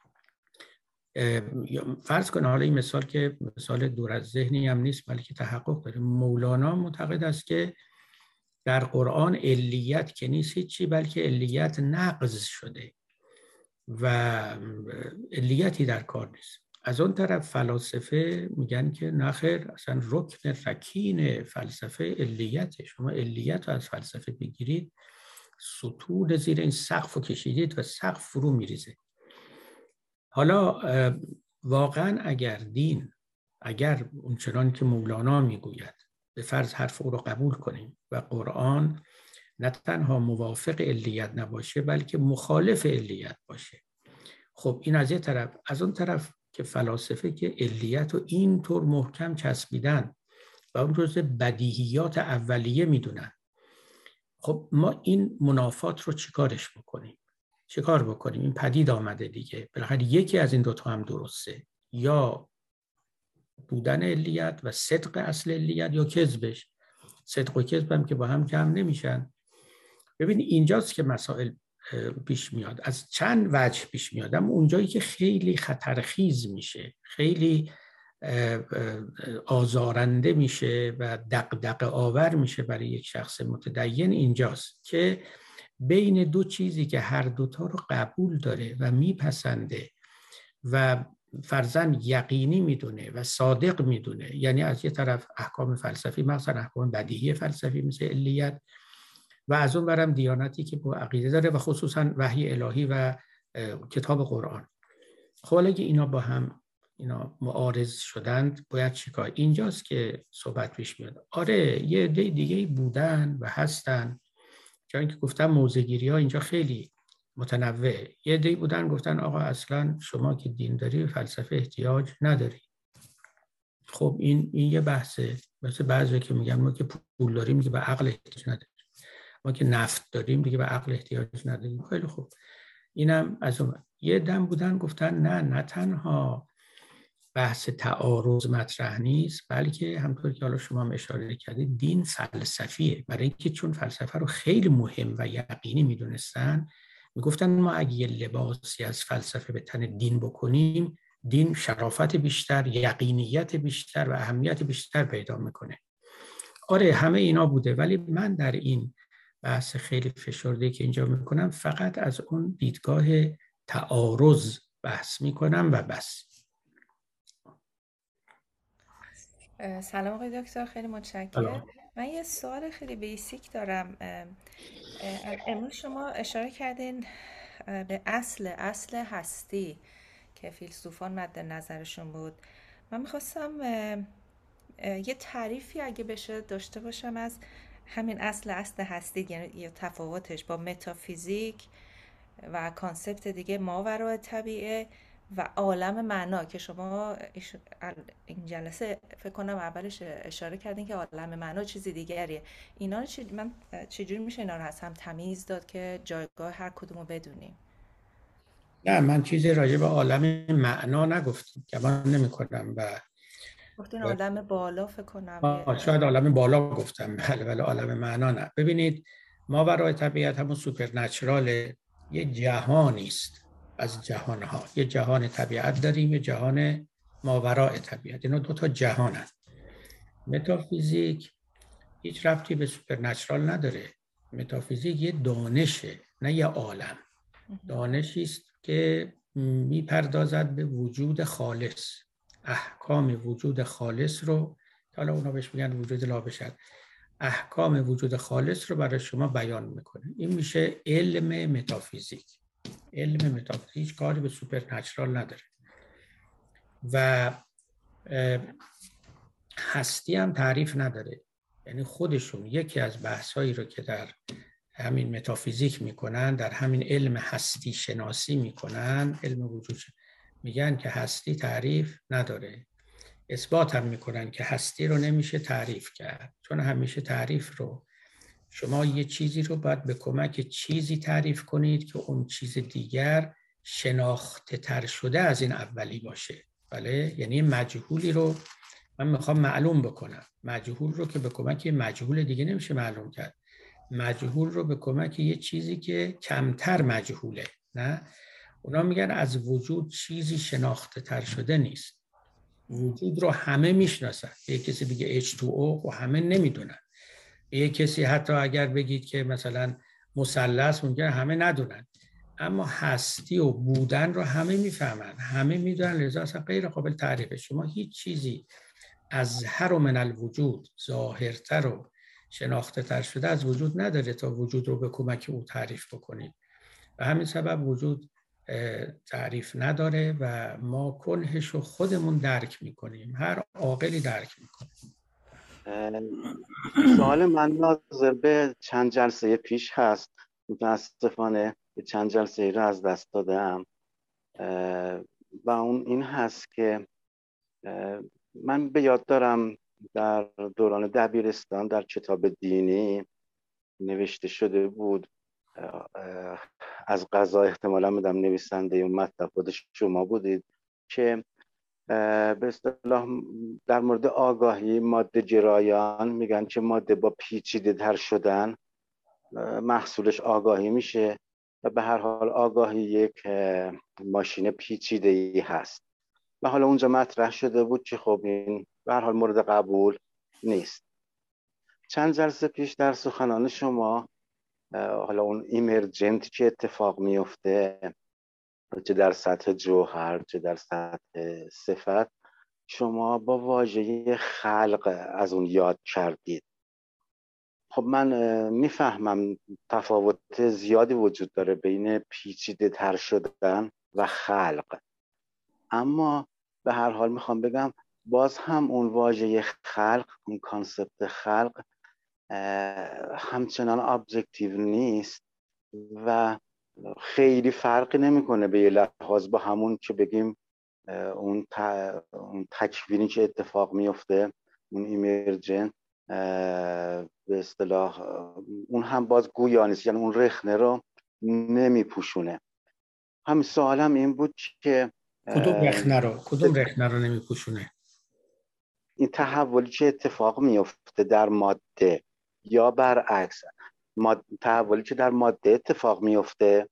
فرض کنید، حالا این مثال که مثال دور از ذهنی هم نیست بلکه تحقق داره، مولانا معتقد است که در قرآن علیت که نیست هیچی بلکه علیت نقض شده و علیتی در کار نیست. از اون طرف فلاسفه میگن که نخیر، اصلا رکن رکین فلسفه علیته. شما علیت رو از فلسفه بگیرید، ستون زیر این سقف رو کشیدید و سقف فرو میریزه. حالا واقعا اگر دین، اگر اونچنان که مولانا میگوید به فرض حرف او رو قبول کنیم و قرآن نه تنها موافق علیت نباشه بلکه مخالف علیت باشه، خب این از یه طرف. از اون طرف که فلاسفه که علیت رو اینطور محکم چسبیدن و اون جزء بدیهیات اولیه میدونن، خب ما این منافات رو چیکارش بکنیم؟ چیکار بکنیم؟ این پدید آمده دیگه، بالاخره یکی از این دوتا هم درسته، یا بودن علیت و صدق اصل علیت یا کذبش. صدق و کذب هم که با هم جمع نمیشن. ببین اینجاست که مسائل پیش میاد، از چند وجه پیش میاد، اما اونجایی که خیلی خطرخیز میشه، خیلی آزارنده میشه و دغدغه آور میشه برای یک شخص متدین اینجاست که بین دو چیزی که هر دوتا رو قبول داره و میپسنده و فرضاً یقینی میدونه و صادق میدونه، یعنی از یه طرف احکام فلسفی مثلا احکام بدیهی فلسفی مثل علیت و از اون برم دیانتی که با عقیده داره و خصوصاً وحی الهی و کتاب قرآن. خب اگه اینا با هم اینا معارض شدند باید چیکار؟ اینجاست که صحبت پیش میاد. آره یه عده دیگه بودن و هستن، چون که گفتم موضع‌گیری ها اینجا خیلی متنوع. یه دی بودن گفتن آقا اصلا شما که دین داری فلسفه احتیاج نداری. خب این این یه بحثه. مثل بعضی که میگن ما که پول داریم دیگه به عقل احتیاج نداریم، ما که نفت داریم دیگه به عقل احتیاج نداریم. خیلی خوب، اینم از اون. یه دم بودن گفتن نه نه تنها بحث تعارض مطرح نیست، بلکه همطور که حالا شما هم اشاره کردید دین فلسفیه. برای اینکه چون فلسفه رو خیلی مهم و یقینی میدونستن، میگفتن ما اگه یه لباسی از فلسفه به تن دین بکنیم، دین شرافت بیشتر، یقینیت بیشتر و اهمیت بیشتر پیدا میکنه. آره همه اینا بوده، ولی من در این بحث خیلی فشرده که اینجا میکنم فقط از اون دیدگاه تعارض بحث میکنم و بس. سلام آقای دکتر، خیلی متشکرم. من یه سوال خیلی بیسیک دارم. امروز شما اشاره کردین به اصل اصل هستی که فیلسوفان مد نظرشون بود. من میخواستم یه تعریفی اگه بشه داشته باشم از همین اصل اصل هستی، یعنی تفاوتش با متافیزیک و کانسپت دیگه ماوراء طبیعه و عالم معنا که شما این جلسه فکر کنم اولش اشاره کردین که عالم معنا چیزی دیگریه. اینا رو چی من چجوری میشه اینا رو از هم تمیز داد که جایگاه هر کدومو بدونیم؟ نه من چیزی راجع به عالم معنا نگفتم، گمان نمی‌کنم. و گفتین عالم بالا فکر کنم. آه شاید عالم بالا گفتم، بله ولی عالم معنا نه. ببینید ماوراء طبیعت همون سوپرنچرال، یه جهانی است از جهانها. یه جهان طبیعت داریم، یه جهان ماوراء طبیعت. اینا دو تا جهانن. متافیزیک هیچ ربطی به سوپرنچرال نداره. متافیزیک یه دانشه، نه یه عالم. دانشی است که میپردازد به وجود خالص، احکام وجود خالص رو، حالا اونا بهش میگن وجود لابشد، احکام وجود خالص رو برای شما بیان میکنه. این میشه علم متافیزیک. علم متافیزیک هیچ کاری به سوپرنچرال نداره. و هستی هم تعریف نداره. یعنی خودشون یکی از بحثایی رو که در همین متافیزیک میکنن، در همین علم هستی شناسی میکنن، علم وجود، میگن که هستی تعریف نداره. اثبات هم میکنن که هستی رو نمیشه تعریف کرد، چون همیشه تعریف رو شما یه چیزی رو باید به کمک چیزی تعریف کنید که اون چیز دیگر شناخته تر شده از این اولی باشه. بله، یعنی مجهولی رو من میخوام معلوم بکنم، مجهول رو که به کمک مجهول دیگه نمیشه معلوم کرد، مجهول رو به کمک یه چیزی که کمتر مجهوله. نه، اونا میگن از وجود چیزی شناخته تر شده نیست. وجود رو همه میشناسن، یه کسی بگه اچ تو او و همه نمیدونن. یه کسی حتی اگر بگید که مثلا مثلث، ممکنه همه ندونن، اما هستی و بودن رو همه میفهمن، همه میدونن، لذا اصلا غیر قابل تعریفه. شما هیچ چیزی از هر من الوجود ظاهرتر و شناخته تر شده از وجود نداره تا وجود رو به کمک او تعریف بکنید. و همین سبب وجود تعریف نداره و ما کنهش رو خودمون درک میکنیم، هر عاقلی درک میکنه. سوال من ناظر به چند جلسه پیش هست، متاسفانه چند جلسه رو از دست دادم و اون این هست که من به یاد دارم در دوران دبیرستان در کتاب دینی نوشته شده بود، از قضا احتمالا میدم نویسنده اون مطلب خود شما بودید، که به اصطلاح در مورد آگاهی ماده گرایان میگن که ماده با پیچیده تر شدن محصولش آگاهی میشه و به هر حال آگاهی یک ماشین پیچیده ای هست و حالا اونجا مطرح شده بود که خب این به هر حال مورد قبول نیست. چند جلسه پیش در سخنان شما حالا اون ایمرجنت که اتفاق میفته چه در سطح جوهر چه در سطح صفت، شما با واژه خلق از اون یاد کردید. خب من میفهمم تفاوت زیادی وجود داره بین پیچیده تر شدن و خلق، اما به هر حال میخوام بگم باز هم اون واژه خلق، اون کانسپت خلق همچنان ابجکتیو نیست و خیلی فرقی نمیکنه به یه لحاظ با همون که بگیم اون, ت... اون تکوینی که اتفاق میفته، اون ایمرجن به اصطلاح اون هم باز گویا نیست، یعنی اون رخنه رو نمیپوشونه. همین سوالم این بود که کدوم رخنه رو کدوم رخنه رو نمیپوشونه؟ این تحولی که اتفاق میفته در ماده یا برعکس، ماد... تحولی که در ماده اتفاق میفته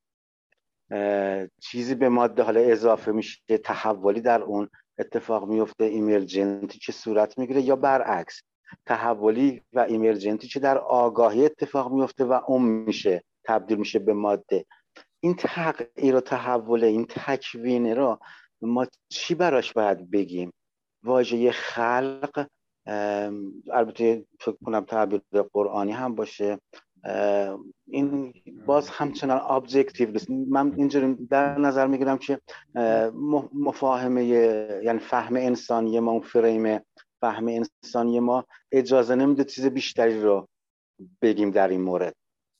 چیزی به ماده حالا اضافه میشه، تحولی در اون اتفاق میفته ایمرجنتی که صورت میگیره، یا برعکس تحولی و ایمرجنتی که در آگاهی اتفاق میفته و اون میشه تبدیل میشه به ماده. این تغییر و تحول این تکوین رو ما چی براش باید بگیم؟ واژه خلق البته فکر کنم تعبیر قرآنی هم باشه، این باز همچنان ابجکتیو نیست. من اینجوری در نظر میگیرم که مفاهمه یعنی فهم انسانی ما، اون فریم فهم انسانی ما اجازه نمیده چیز بیشتری رو بگیم در این مورد.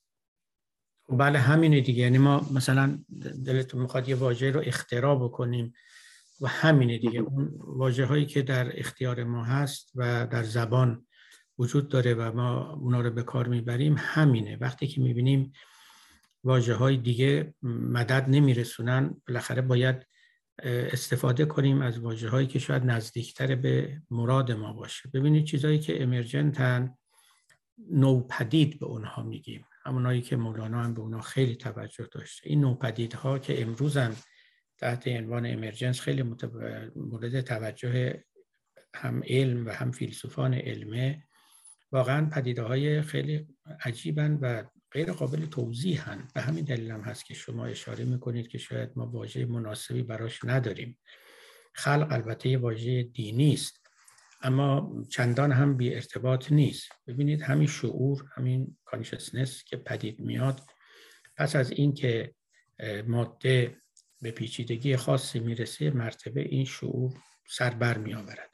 بله همینه دیگه، یعنی ما مثلا دلتون میخواد یه واژه رو اختراع بکنیم و همینه دیگه، اون واژه هایی که در اختیار ما هست و در زبان وجود داره و ما اونا رو به کار میبریم همینه. وقتی که میبینیم واژه های دیگه مدد نمیرسونن، بالاخره باید استفاده کنیم از واژه هایی که شاید نزدیکتر به مراد ما باشه. ببینید چیزایی که امرجنتن، نوپدید به اونها میگیم، همونایی که مولانا هم به اونها خیلی توجه داشته. این نوپدیدها که امروز هم تحت عنوان امرجنس خیلی مورد توجه هم علم و هم فیلسوفان علمه، واقعا پدیده‌های خیلی عجیبن و غیر قابل توضیح هن. به همین دلیل هم هست که شما اشاره میکنید که شاید ما واژه مناسبی براش نداریم. خلق البته یه واژه دینی است، اما چندان هم بی ارتباط نیست. ببینید همین شعور، همین کانشسنس که پدید میاد پس از این که ماده به پیچیدگی خاصی میرسه، مرتبه این شعور سربر میآورد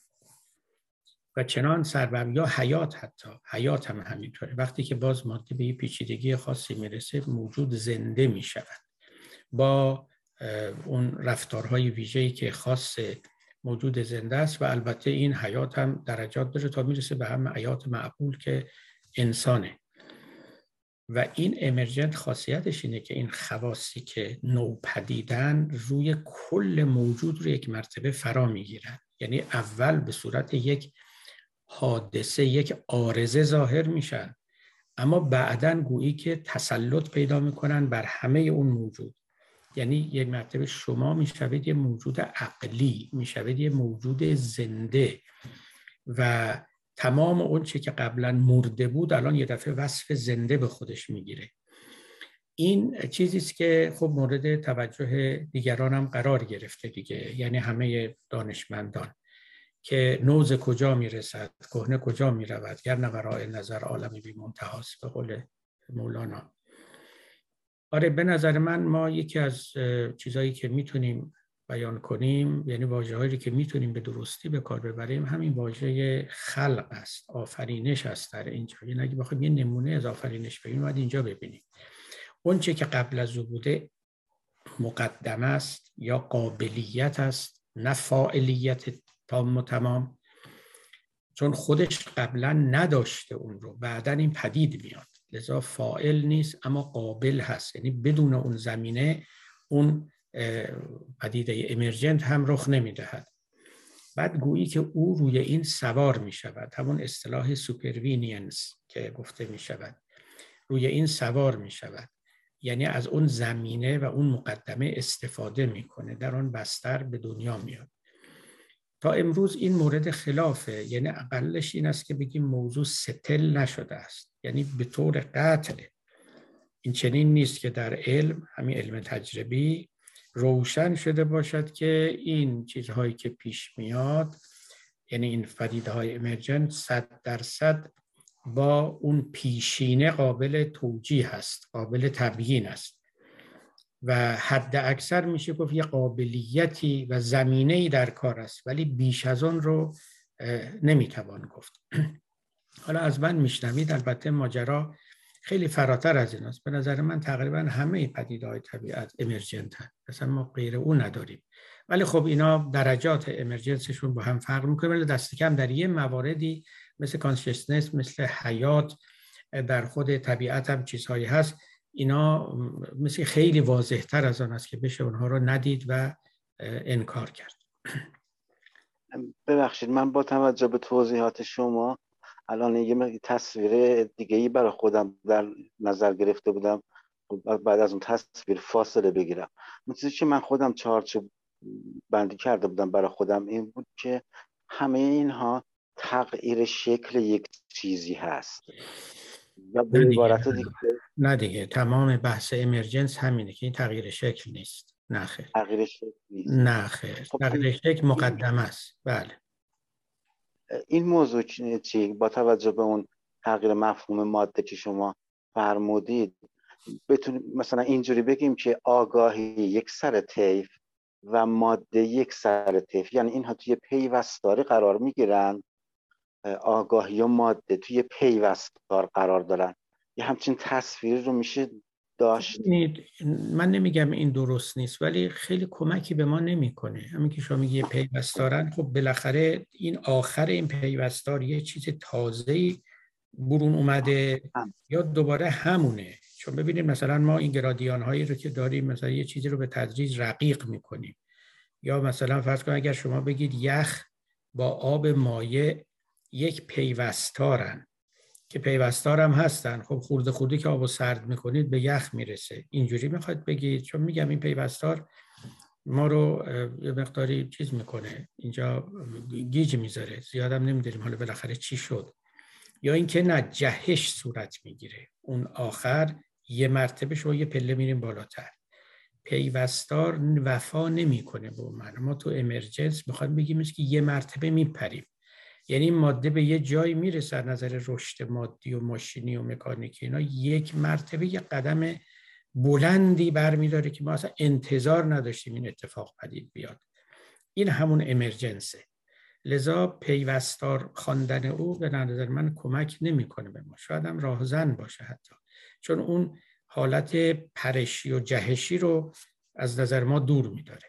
و چنان سربر، یا حیات، حتی حیات هم همینطوره. وقتی که باز ماده به پیچیدگی خاصی میرسه، موجود زنده میشود با اون رفتارهای ویژه‌ای که خاص موجود زنده است. و البته این حیات هم درجات داره تا میرسه به هم حیات معقول که انسانه. و این امرجنت خاصیتش اینه که این خواصی که نوپدیدن روی کل موجود رو یک مرتبه فرا میگیرن. یعنی اول به صورت یک حادثه، یک عارضه ظاهر میشن، اما بعداً گویی که تسلط پیدا میکنن بر همه اون موجود. یعنی یک مرتبه شما میشوید یه موجود عقلی، میشوید یه موجود زنده و تمام اون چه که قبلا مرده بود الان یه دفعه وصف زنده به خودش میگیره. این چیزی است که خب مورد توجه دیگران هم قرار گرفته دیگه، یعنی همه دانشمندان که نوز کجا میرسد، کهنه کجا میرود، گر نه وراء نظر عالمی بی منتهاست، به قول مولانا. آره به نظر من ما یکی از چیزایی که میتونیم بیان کنیم، یعنی واژه‌هایی که میتونیم به درستی به کار ببریم، همین واژه خلق است، آفرینش است در اینجا. یعنی اگه بخوایم یه نمونه از آفرینش ببینیم باید اینجا ببینیم. اون چه که قبل از او بوده مقدم است یا قابلیت است، نه فاعلیت تام و تمام، چون خودش قبلا نداشته اون رو، بعداً این پدید میاد، لذا فاعل نیست اما قابل هست. یعنی بدون اون زمینه اون پدیده امرجنت هم رخ نمیدهد. بعد گویی که او روی این سوار می شود، همون اصطلاح سوپروینینس که گفته می شود، روی این سوار می شود، یعنی از اون زمینه و اون مقدمه استفاده میکنه، در اون بستر به دنیا میاد. تا امروز این مورد خلافه، یعنی اقلش این است که بگیم موضوع ستل نشده است، یعنی به طور قطع این چنین نیست که در علم، همین علم تجربی، روشن شده باشد که این چیزهایی که پیش میاد، یعنی این پدیده‌های امرجنت، صد درصد با اون پیشینه قابل توجیه هست، قابل تبیین است و حد اکثر میشه گفت یه قابلیتی و زمینه‌ای در کار است، ولی بیش از اون رو نمیتوان گفت. حالا از من میشنوید، البته ماجرا خیلی فراتر از این است. به نظر من تقریبا همه پدیده‌های طبیعت امرجنت هست، مثلا ما غیر او نداریم. ولی خب اینا درجات امرجنسشون با هم فرق میکنه، ولی دست کم در یه مواردی مثل کانشسنس، مثل حیات، در خود طبیعت هم چیزهایی هست، اینا مثل خیلی واضح تر از آن است که بشه اونها رو ندید و انکار کرد. ببخشید من با توجه به توضیحات شما الان یه تصویر دیگه ای برای خودم در نظر گرفته بودم، بعد از اون تصویر فاصله بگیرم. اون چیزی که من خودم چارچوب بندی کرده بودم برای خودم این بود که همه اینها تغییر شکل یک چیزی هست و به عبارت دیگه نه دیگه تمام بحث امرجنس همینه که این تغییر شکل نیست. نه خیر، تغییر شکل نیست. نه خیر، خب تغییر شکل مقدمه است. بله. این موضوع چی با توجه به اون تغییر مفهوم ماده که شما فرمودید بتونیم مثلا اینجوری بگیم که آگاهی یک سر طیف و ماده یک سر طیف، یعنی اینها توی پیوستاری قرار میگیرن، آگاهی و ماده توی پیوستار قرار دارن، یه همچین تصویر رو میشه داشت. من نمیگم این درست نیست ولی خیلی کمکی به ما نمیکنه. همین که شما میگی پیوستارن، خب بالاخره این آخر این پیوستار یه چیز تازه‌ای برون اومده هم. یا دوباره همونه. چون ببینید مثلا ما این گرادیان هایی رو که داریم، مثلا یه چیزی رو به تدریج رقیق میکنیم، یا مثلا فرض کن اگر شما بگید یخ با آب مایع یک پیوستارن که پیوستار هم هستن، خب خورده خورده که آبو سرد میکنید به یخ میرسه، اینجوری میخواد بگید؟ چون میگم این پیوستار ما رو یه مقداری چیز میکنه، اینجا گیج میذاره، زیادم نمیداریم حالا بالاخره چی شد. یا اینکه نه، جهش صورت میگیره، اون آخر یه مرتبه شما یه پله میریم بالاتر. پیوستار وفا نمیکنه با من. ما تو امرجنس میخوایم بگیم که یه مرتبه میپریم، یعنی ماده به یه جایی میرسه از نظر رشد مادی و ماشینی و مکانیکی اینا، یک مرتبه یه قدم بلندی برمیداره که ما اصلا انتظار نداشتیم این اتفاق پدید بیاد. این همون امرجنسه. لذا پیوستار خواندن او به نظر من کمک نمیکنه به ما، شاید هم راهزن باشه حتی، چون اون حالت پرشی و جهشی رو از نظر ما دور میداره.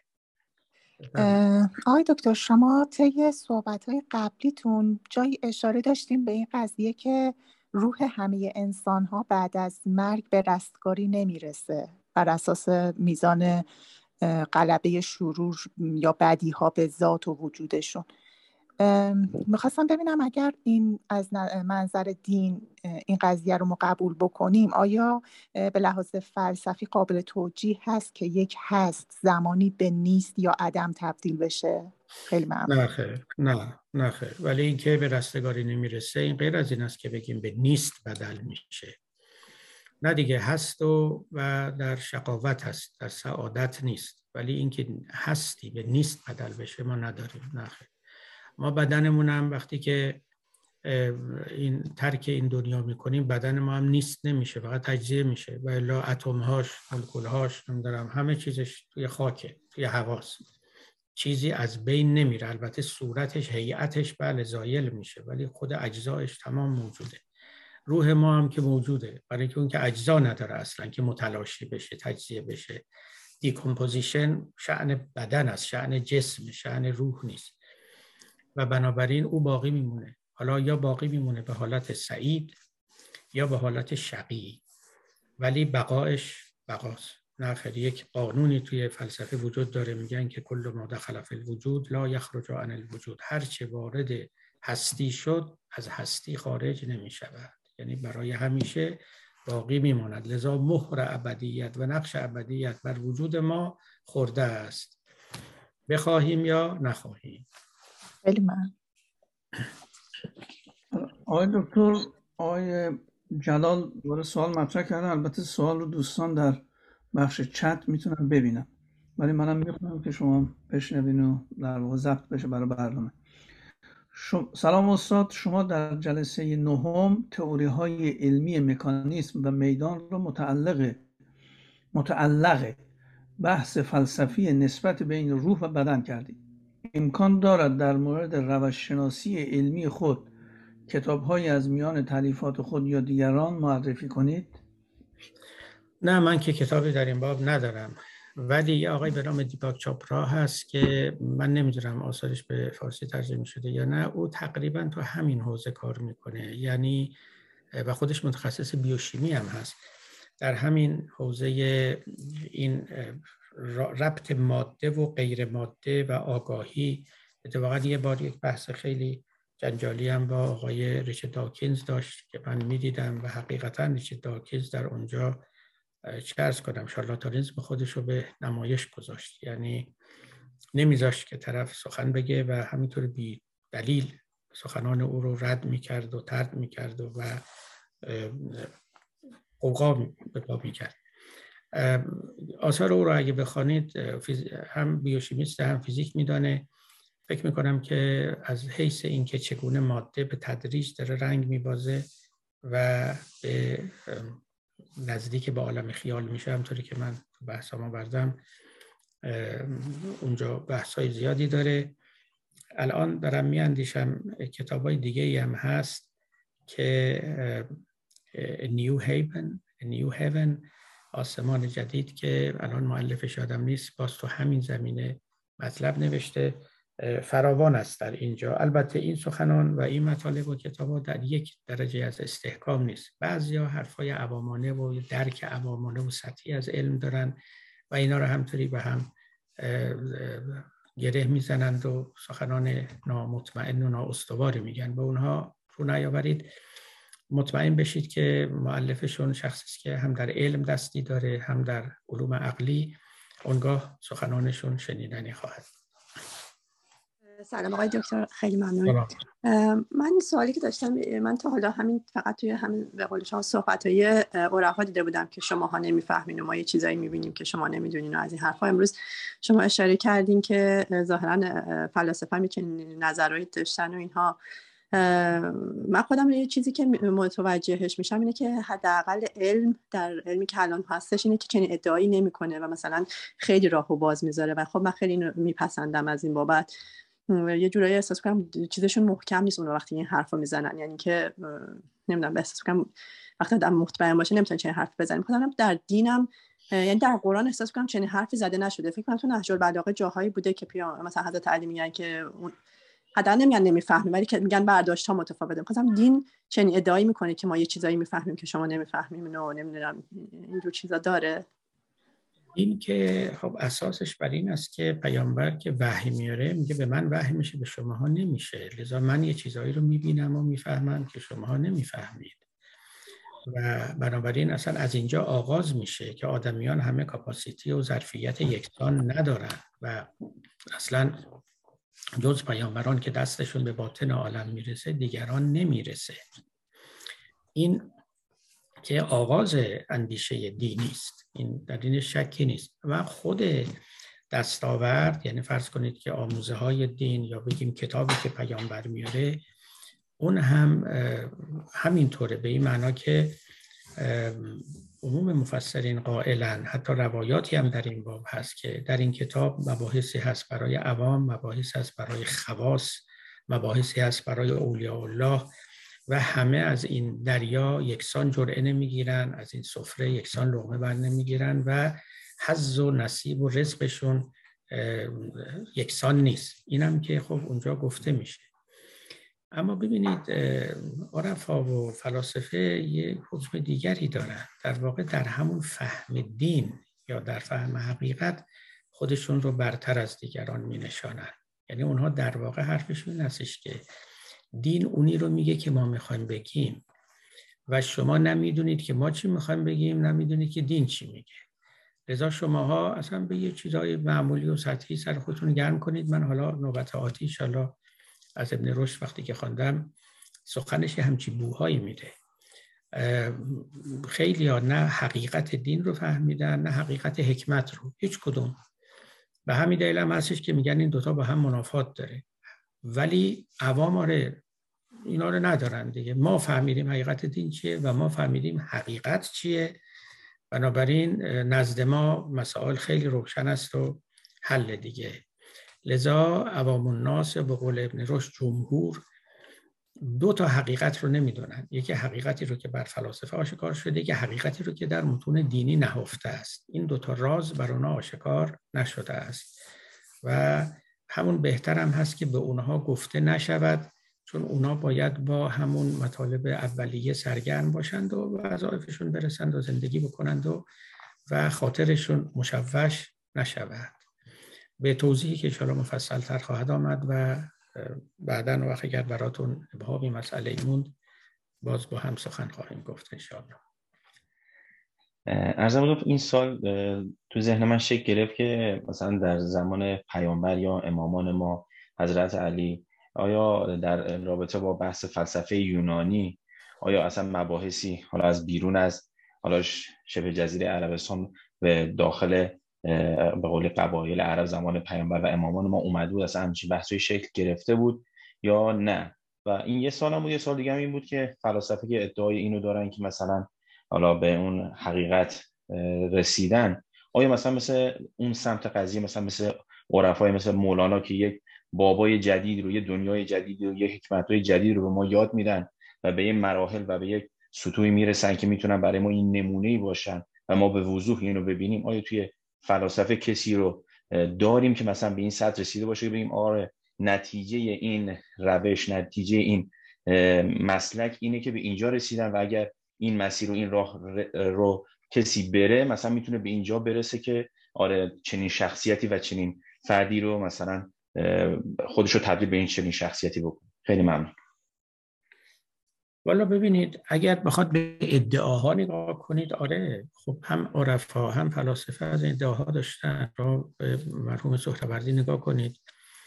آقای دکتر شما طی صحبت‌های قبلیتون جای اشاره داشتیم به این قضیه که روح همه انسان‌ها بعد از مرگ به رستگاری نمیرسه بر اساس میزان غلبه شرور یا بدی‌ها به ذات و وجودشون. میخواستم ببینم اگر این از منظر دین این قضیه رو ما قبول بکنیم، آیا به لحاظ فلسفی قابل توجیه هست که یک هست زمانی به نیست یا عدم تبدیل بشه؟ خیلی ممنون. نه خیر، نه نه خیر، ولی این که به رستگاری نمیرسه این غیر از این است که بگیم به نیست بدل میشه. نه دیگه، هست و, و در شقاوت هست، در سعادت نیست. ولی این که هستی به نیست بدل بشه ما نداریم. نه خیر. ما بدنمون هم وقتی که این ترک این دنیا میکنیم بدن ما هم نیست نمیشه، فقط تجزیه میشه و الا اتم‌هاش، مولکول‌هاش، نمیدونم همه چیزش توی خاکه، توی هواست، چیزی از بین نمیره. البته صورتش، هیئتش بله زایل میشه ولی خود اجزایش تمام موجوده. روح ما هم که موجوده، برای اینکه اون که اجزا نداره اصلا که متلاشی بشه، تجزیه بشه. دیکمپوزیشن شأن بدن است، شأن جسم، شأن روح نیست و بنابراین او باقی میمونه. حالا یا باقی میمونه به حالت سعید یا به حالت شقی، ولی بقایش بقاست. نه خیلی یک قانونی توی فلسفه وجود داره، میگن که کل ما دخل فی الوجود لا یخرج عن الوجود. هر چه وارد هستی شد از هستی خارج نمیشود، یعنی برای همیشه باقی میماند. لذا مهر ابدیت و نقش ابدیت بر وجود ما خورده است، بخواهیم یا نخواهیم. خیلی من آقای دکتر، آقای جلال دوباره سوال مطرح کردن. البته سوال رو دوستان در بخش چت میتونن ببینن ولی منم میخونم که شما بشنوین و در واقع ضبط بشه برای برنامه. شم... سلام استاد، شما در جلسه نهم تئوری های علمی مکانیسم و میدان رو متعلق متعلق بحث فلسفی نسبت بین روح و بدن کردید. امکان دارد در مورد روش شناسی علمی خود کتاب‌هایی از میان تالیفات خود یا دیگران معرفی کنید؟ نه، من که کتابی در این باب ندارم، ولی یه آقای به نام دیپاک چاپرا هست که من نمیدونم آثارش به فارسی ترجمه شده یا نه. او تقریبا تو همین حوزه کار میکنه، یعنی و خودش متخصص بیوشیمی هم هست. در همین حوزه این ربط ماده و غیر ماده و آگاهی، اتفاقا یه بار یک بحث خیلی جنجالی هم با آقای ریچارد داکینز داشت که من میدیدم و حقیقتا ریچارد داکینز در اونجا چه ارز کنم شارلاتانیسم خودش رو به نمایش گذاشت، یعنی نمیذاشت که طرف سخن بگه و همینطور بی دلیل سخنان او رو رد میکرد و طرد میکرد و قوقا به پا میکرد. آثار او رو اگه بخوانید، هم بیوشیمیست هم فیزیک میدانه. فکر میکنم که از حیث این که چگونه ماده به تدریج داره رنگ میبازه و به نزدیک به عالم خیال میشه، همطوری که من بحثام بردم اونجا بحثای زیادی داره. الان دارم میاندیشم کتابای دیگه ای هم هست که نیو هیون نیو هیون آسمان جدید که الان مؤلفش یادم نیست، باز تو همین زمینه مطلب نوشته. فراوان است در اینجا. البته این سخنان و این مطالب و کتابا در یک درجه از استحکام نیست. بعضیا حرفای عوامانه و درک عوامانه و سطحی از علم دارن و اینا رو همطوری به هم گره میزنند و سخنان نامطمئن و نااستواری میگن. به اونها رو نیاورید. مطمئن بشید که مؤلفشون شخصی که هم در علم دستی داره هم در علوم عقلی، اونگاه سخنانشون شنیدنی خواهد. سلام آقای دکتر، خیلی ممنون. من سوالی که داشتم، من تا حالا همین فقط توی همین به قول شما صحبت‌های عرفا دیده بودم که شماها نمیفهمین و ما یه چیزایی می‌بینیم که شما نمی‌دونین و از این حرفا. امروز شما اشاره کردین که ظاهراً فلاسفه هم چنین نظرایی داشتن و اینها. من خودم یه چیزی که متوجهش میشم اینه که حداقل علم در علمی که الان هستش اینه که چنین ادعایی نمی‌کنه و مثلا خیلی راهو باز می‌ذاره و خب من خیلی اینو میپسندم از این بابت. یه جورایی احساس کنم چیزشون محکم نیست اون وقتی این حرفو میزنن، یعنی که نمیدونم، احساس کنم وقتی آدم مطمئن باشه نمیتونه چنین حرف بزنه. مثلا در دینم، یعنی در قرآن احساس کنم چنین حرفی زده نشده. فکر کنم تو نهج البلاغه جاهایی بوده که پیام مثلا حضرت علی میگن که اون حداقل نمیگن نمیفهمیم ولی که میگن برداشت ها متفاوته. مثلا دین چنین ادعایی میکنه که ما یه چیزایی میفهمیم که شما نمیفهمیم. نه نمیدونم اینجور چیزا داره. این که خب اساسش بر این است که پیامبر که وحی میاره میگه به من وحی میشه به شماها نمیشه، لذا من یه چیزایی رو میبینم و میفهمم که شماها نمیفهمید. و بنابراین اصلا از اینجا آغاز میشه که آدمیان همه کاپاسیتی و ظرفیت یکسان ندارن و اصلا جز پیامبران که دستشون به باطن عالم میرسه دیگران نمیرسه. این که آغاز اندیشه دینی است، این در این شکی نیست. و خود دستاورد، یعنی فرض کنید که آموزه های دین یا بگیم کتابی که پیامبر میاره، اون هم همینطوره، به این معنا که عموم مفسرین قائلن، حتی روایاتی هم در این باب هست که در این کتاب مباحثی هست برای عوام، مباحثی هست برای خواص، مباحثی هست برای اولیاء الله و همه از این دریا یکسان جرعه نمیگیرن، از این سفره یکسان لقمه بر نمیگیرن و حظ و نصیب و رزقشون یکسان نیست. اینم که خب اونجا گفته میشه. اما ببینید عرفا و فلاسفه یک حکم دیگری دارن. در واقع در همون فهم دین یا در فهم حقیقت خودشون رو برتر از دیگران می نشانن. یعنی اونها در واقع حرفشون این هستش که دین اونی رو میگه که ما میخوایم بگیم و شما نمیدونید که ما چی میخوایم بگیم، نمیدونید که دین چی میگه. لذا شماها اصلا به یه چیزای معمولی و سطحی سر خودتون گرم کنید. من حالا نوبت آتی انشالله از ابن رشد وقتی که خواندم سخنش همچی بوهایی میده. خیلی ها نه حقیقت دین رو فهمیدن نه حقیقت حکمت رو، هیچ کدوم. به همین دلیل هم هستش که میگن این دوتا با هم منافات داره، ولی عوام آره اینا رو ندارن دیگه. ما فهمیدیم حقیقت دین چیه و ما فهمیدیم حقیقت چیه، بنابراین نزد ما مسائل خیلی روشن است و حل دیگه. لذا عوام الناس به قول ابن رشد جمهور دو تا حقیقت رو نمیدونن. یکی حقیقتی رو که بر فلاسفه آشکار شده، یکی حقیقتی رو که در متون دینی نهفته است. این دو تا راز بر اونها آشکار نشده است و همون بهترم هست که به اونها گفته نشود، چون اونا باید با همون مطالب اولیه سرگرم باشند و وظایفشون برسند و زندگی بکنند و و خاطرشون مشوش نشود. به توضیحی که انشاءالله مفصل تر خواهد آمد و بعداً وقتی اگر براتون ابهامی مسئله موند باز با هم سخن خواهیم گفت انشاءالله. عرض ادب این سال تو ذهن من شکل گرفت که مثلا در زمان پیامبر یا امامان ما حضرت علی، آیا در رابطه با بحث فلسفه یونانی آیا اصلا مباحثی حالا از بیرون از حالا شبه جزیره عربستان به داخل به قول قبایل عرب زمان پیامبر و امامان ما اومده بود، اصلا همچین بحثی شکل گرفته بود یا نه؟ و این یه سال هم بود. یه سال دیگه هم این بود که فلاسفه که ادعای اینو دارن که مثلا حالا به اون حقیقت رسیدن، آیا مثلا مثل اون سمت قضیه مثلا مثل عرفای مثل مولانا که یک بابای جدید رو، یه دنیای جدید رو، یه حکمت‌های جدید رو به ما یاد میدن و به این مراحل و به یک سطوحی میرسن که میتونن برای ما این نمونه‌ای باشن و ما به وضوح اینو ببینیم؟ آیا توی فلاسفه کسی رو داریم که مثلا به این سطح رسیده باشه که بگیم آره نتیجه این روش، نتیجه این مسلک اینه که به اینجا رسیدن و اگر این مسیر و این راه رو کسی بره مثلا میتونه به اینجا برسه که آره چنین شخصیتی و چنین فردی رو مثلا خودش رو تبدیل به این چنین شخصیتی بکنه؟ خیلی ممنون. والا ببینید، اگر بخواد به ادعاها نگاه کنید، آره خب هم عرفا هم فلاسفه از ادعاها داشتن. را به مرحوم سهروردی نگاه کنید،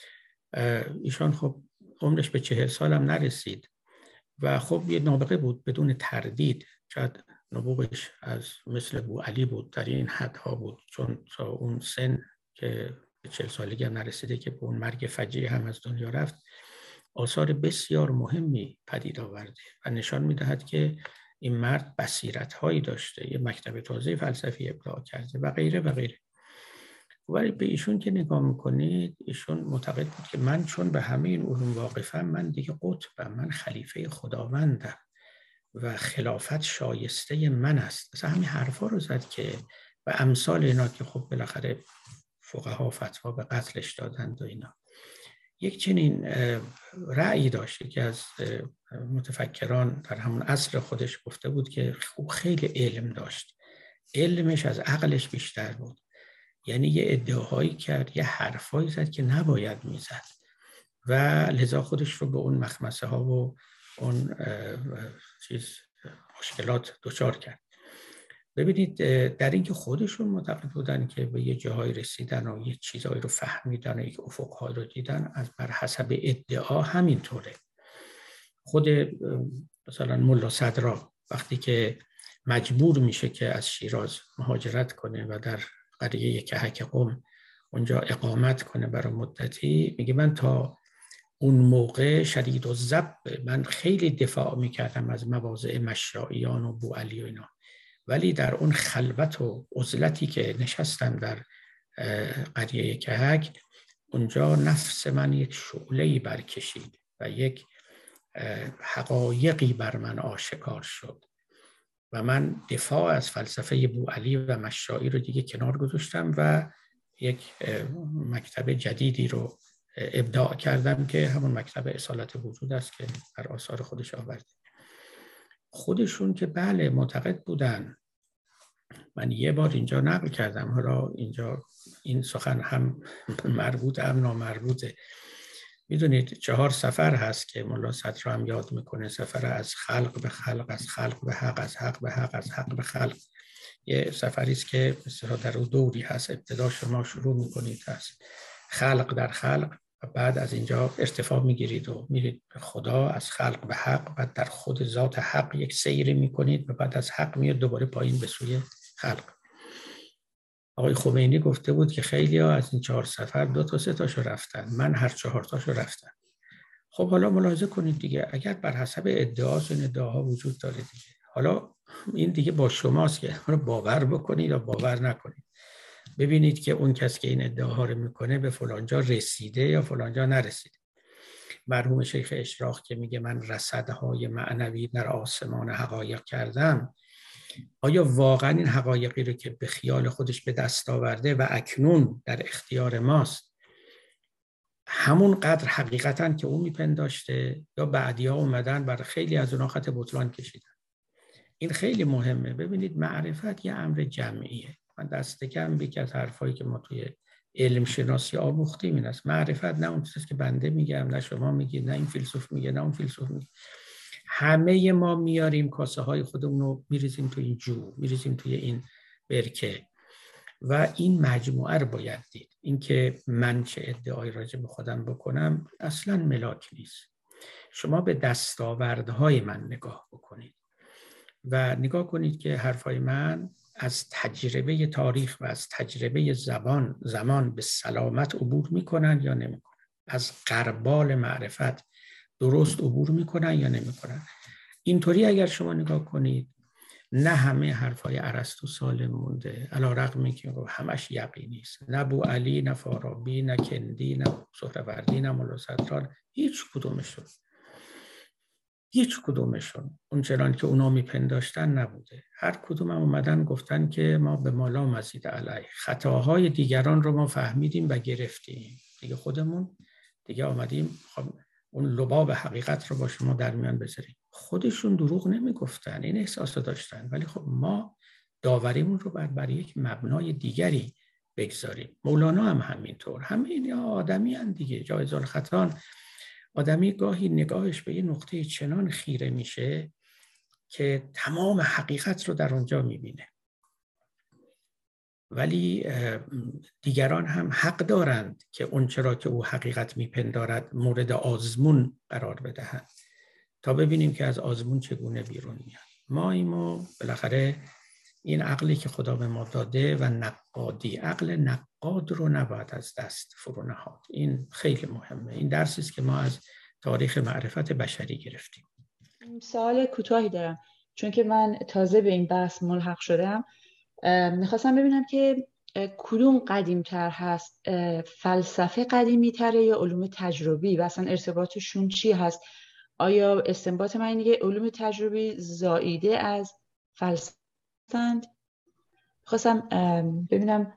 ایشان خب عمرش به چهل سال هم نرسید و خب یه نابغه بود بدون تردید. شاید نبوغش از مثل بوعلی بود، در این حدها بود، چون تا اون سن که به چهل سالگی هم نرسیده که به اون مرگ فجیع هم از دنیا رفت، آثار بسیار مهمی پدید آورده و نشان می‌دهد که این مرد بصیرت‌هایی داشته، یه مکتب تازه فلسفی ابداع کرده و غیره و غیره. ولی به ایشون که نگاه میکنید، ایشون معتقد بود که من چون به همه این علوم واقفم، من دیگه قطبم، من خلیفه خداوندم و خلافت شایسته من است. مثلا همین حرفا رو زد که و امثال اینا که خب بالاخره فقها فتوا به قتلش دادند و اینا. یک چنین رأیی داشت که از متفکران در همون عصر خودش گفته بود که خوب خیلی علم داشت، علمش از عقلش بیشتر بود. یعنی یه ادعاهایی کرد، یه حرفایی زد که نباید میزد و لذا خودش رو به اون مخمسه ها و اون چیز مشکلات دچار کرد. ببینید، در این که خودشون معتقد بودن که به یه جاهای رسیدن و یه چیزایی رو فهمیدن و یک افق‌های رو دیدن، از بر حسب ادعا همینطوره. خود مثلا ملا صدرا وقتی که مجبور میشه که از شیراز مهاجرت کنه و در قریه کهک قم اونجا اقامت کنه برای مدتی، میگه من تا اون موقع شدید و ضب، من خیلی دفاع میکردم از مواضع مشرائیان و بوعلی و اینا، ولی در اون خلوت و عزلتی که نشستم در قریه کهک، اونجا نفس من یک شعله‌ای برکشید و یک حقایقی بر من آشکار شد و من دفاع از فلسفه بوعلی و مشائی رو دیگه کنار گذاشتم و یک مکتب جدیدی رو ابداع کردم که همون مکتب اصالت وجود است که در آثار خودش آورده. خودشون که بله معتقد بودن، من یه بار اینجا نقل کردم، حالا اینجا این سخن هم مربوط هم نامربوطه. میدونید چهار سفر هست که ملا صدرا هم یاد میکنه، سفر از خلق به خلق، از خلق به حق، از حق به حق، از حق به خلق. یه سفری است که مثلا در اون دوری هست، ابتدا شما شروع میکنید از خلق در خلق و بعد از اینجا ارتفاع میگیرید و میرید به خدا، از خلق به حق، بعد در خود ذات حق یک سیری میکنید و بعد از حق میاد دوباره پایین به سوی خلق. آقای خمینی گفته بود که خیلی ها از این چهار سفر دو تا سه تاشو رفتن، من هر چهار تاشو رفتم. خب حالا ملاحظه کنید دیگه، اگر بر حسب ادعاست، این ادعاها وجود داره دیگه. حالا این دیگه با شماست که رو باور بکنید یا باور نکنید. ببینید که اون کس که این ادعاها رو میکنه به فلانجا رسیده یا فلانجا نرسیده. مرحوم شیخ اشراق که میگه من رصدهای معنوی در آسمان حقایق کردم، آیا واقعا این حقایقی رو که به خیال خودش به دست آورده و اکنون در اختیار ماست همون قدر حقیقتا که اون میپنداشته، یا بعدی ها اومدن برای خیلی از اونها خط بطلان کشیدن؟ این خیلی مهمه. ببینید معرفت یه امر جمعیه. من دست کم یکی از حرفایی که ما توی علم شناسی آموختیم این است، معرفت نه اون چیزی که بنده میگم، نه شما میگید، نه این فیلسوف میگه، نه اون فیلسوف میگه. همه ما میاریم کاسه های خودمون رو میریزیم توی این جو، میریزیم توی این برکه و این مجموعه رو باید دید. این که من چه ادعای راجع به خودم بکنم اصلا ملاک نیست. شما به دستاوردهای من نگاه بکنید و نگاه کنید که حرفای من از تجربه تاریخ و از تجربه زبان زمان به سلامت عبور میکنن یا نمیکنن، از غربال معرفت درست عبور میکنن یا نمیکنن. اینطوری اگر شما نگاه کنید نه همه حرفای ارسطو سالم مونده، علی رغم که همش یقینی است. نه ابو علی، نه فارابی، نه کندی، نه سهروردی، نه مولا صدران، هیچ کدومشون هیچ کدومشون اون چنان که اونا میپنداشتن نبوده. هر کدوم هم اومدن گفتن که ما به مالا مزید علیه، خطاهای دیگران رو ما فهمیدیم و گرفتیم، دیگه خودمون دیگه آمدیم خب اون لباب حقیقت رو با شما در میان بذاریم. خودشون دروغ نمیگفتن، این احساس داشتن، ولی خب ما داوریمون رو بر بر یک مبنای دیگری بگذاریم. مولانا هم همینطور. همه اینا آدمی هن دیگه. جایز الخطان آدمی گاهی نگاهش به یه نقطه چنان خیره میشه که تمام حقیقت رو در اونجا میبینه، ولی دیگران هم حق دارند که اون چرا که او حقیقت میپندارد مورد آزمون قرار بدهند تا ببینیم که از آزمون چگونه بیرون میاد. ما ایمو بالاخره این عقلی که خدا به ما داده و نقادی، عقل نقاد رو نباید از دست فرو نهاد. این خیلی مهمه. این درسی است که ما از تاریخ معرفت بشری گرفتیم. سوال کوتاهی دارم، چون که من تازه به این بحث ملحق شدم. میخواستم ببینم که کدوم قدیمتر هست، فلسفه قدیمی تره یا علوم تجربی و اصلا ارتباطشون چی هست؟ آیا استنباط من اینه که علوم تجربی زائیده از فلسفه هستند؟ خواستم ببینم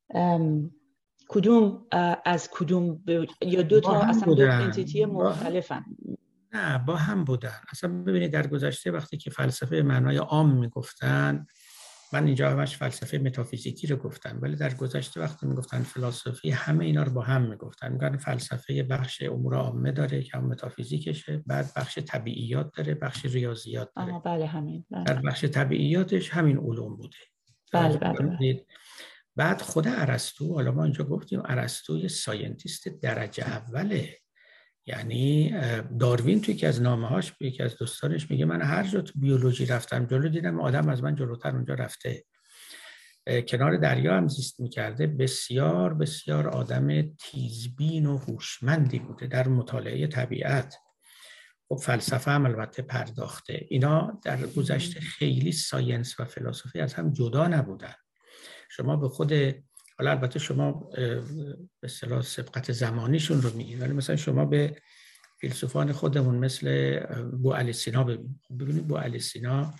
کدوم از کدوم یا دو تا اصلا دو انتیتی مختلفن. نه با هم بودن. اصلا ببینید در گذشته وقتی که فلسفه معنای عام میگفتن، من اینجا همش فلسفه متافیزیکی رو گفتم، ولی در گذشته وقتی میگفتن فلسفی همه اینا رو با هم میگفتن. میگن فلسفه بخش امور عامه داره که هم متافیزیکشه، بعد بخش طبیعیات داره، بخش ریاضیات داره. آها بله همین. بله. در بخش طبیعیاتش همین علوم بوده. بله بله, بله. بعد خود ارسطو، حالا ما اینجا گفتیم ارسطو یه ساینتیست درجه اوله. یعنی داروین توی که از نامه‌هاش به یکی از دوستانش میگه من هر جا تو بیولوژی رفتم جلو دیدم آدم از من جلوتر اونجا رفته. کنار دریا هم زیست میکرده. بسیار بسیار آدم تیزبین و هوشمندی بوده در مطالعه طبیعت. خب فلسفه هم البته پرداخته. اینا در گذشته خیلی ساینس و فلسفی از هم جدا نبودن. شما به خود، حالا البته شما به اصطلاح سبقت زمانیشون رو میگید، ولی مثلا شما به فیلسوفان خودمون مثل بوعلی سینا ببینید. ببینید بوعلی سینا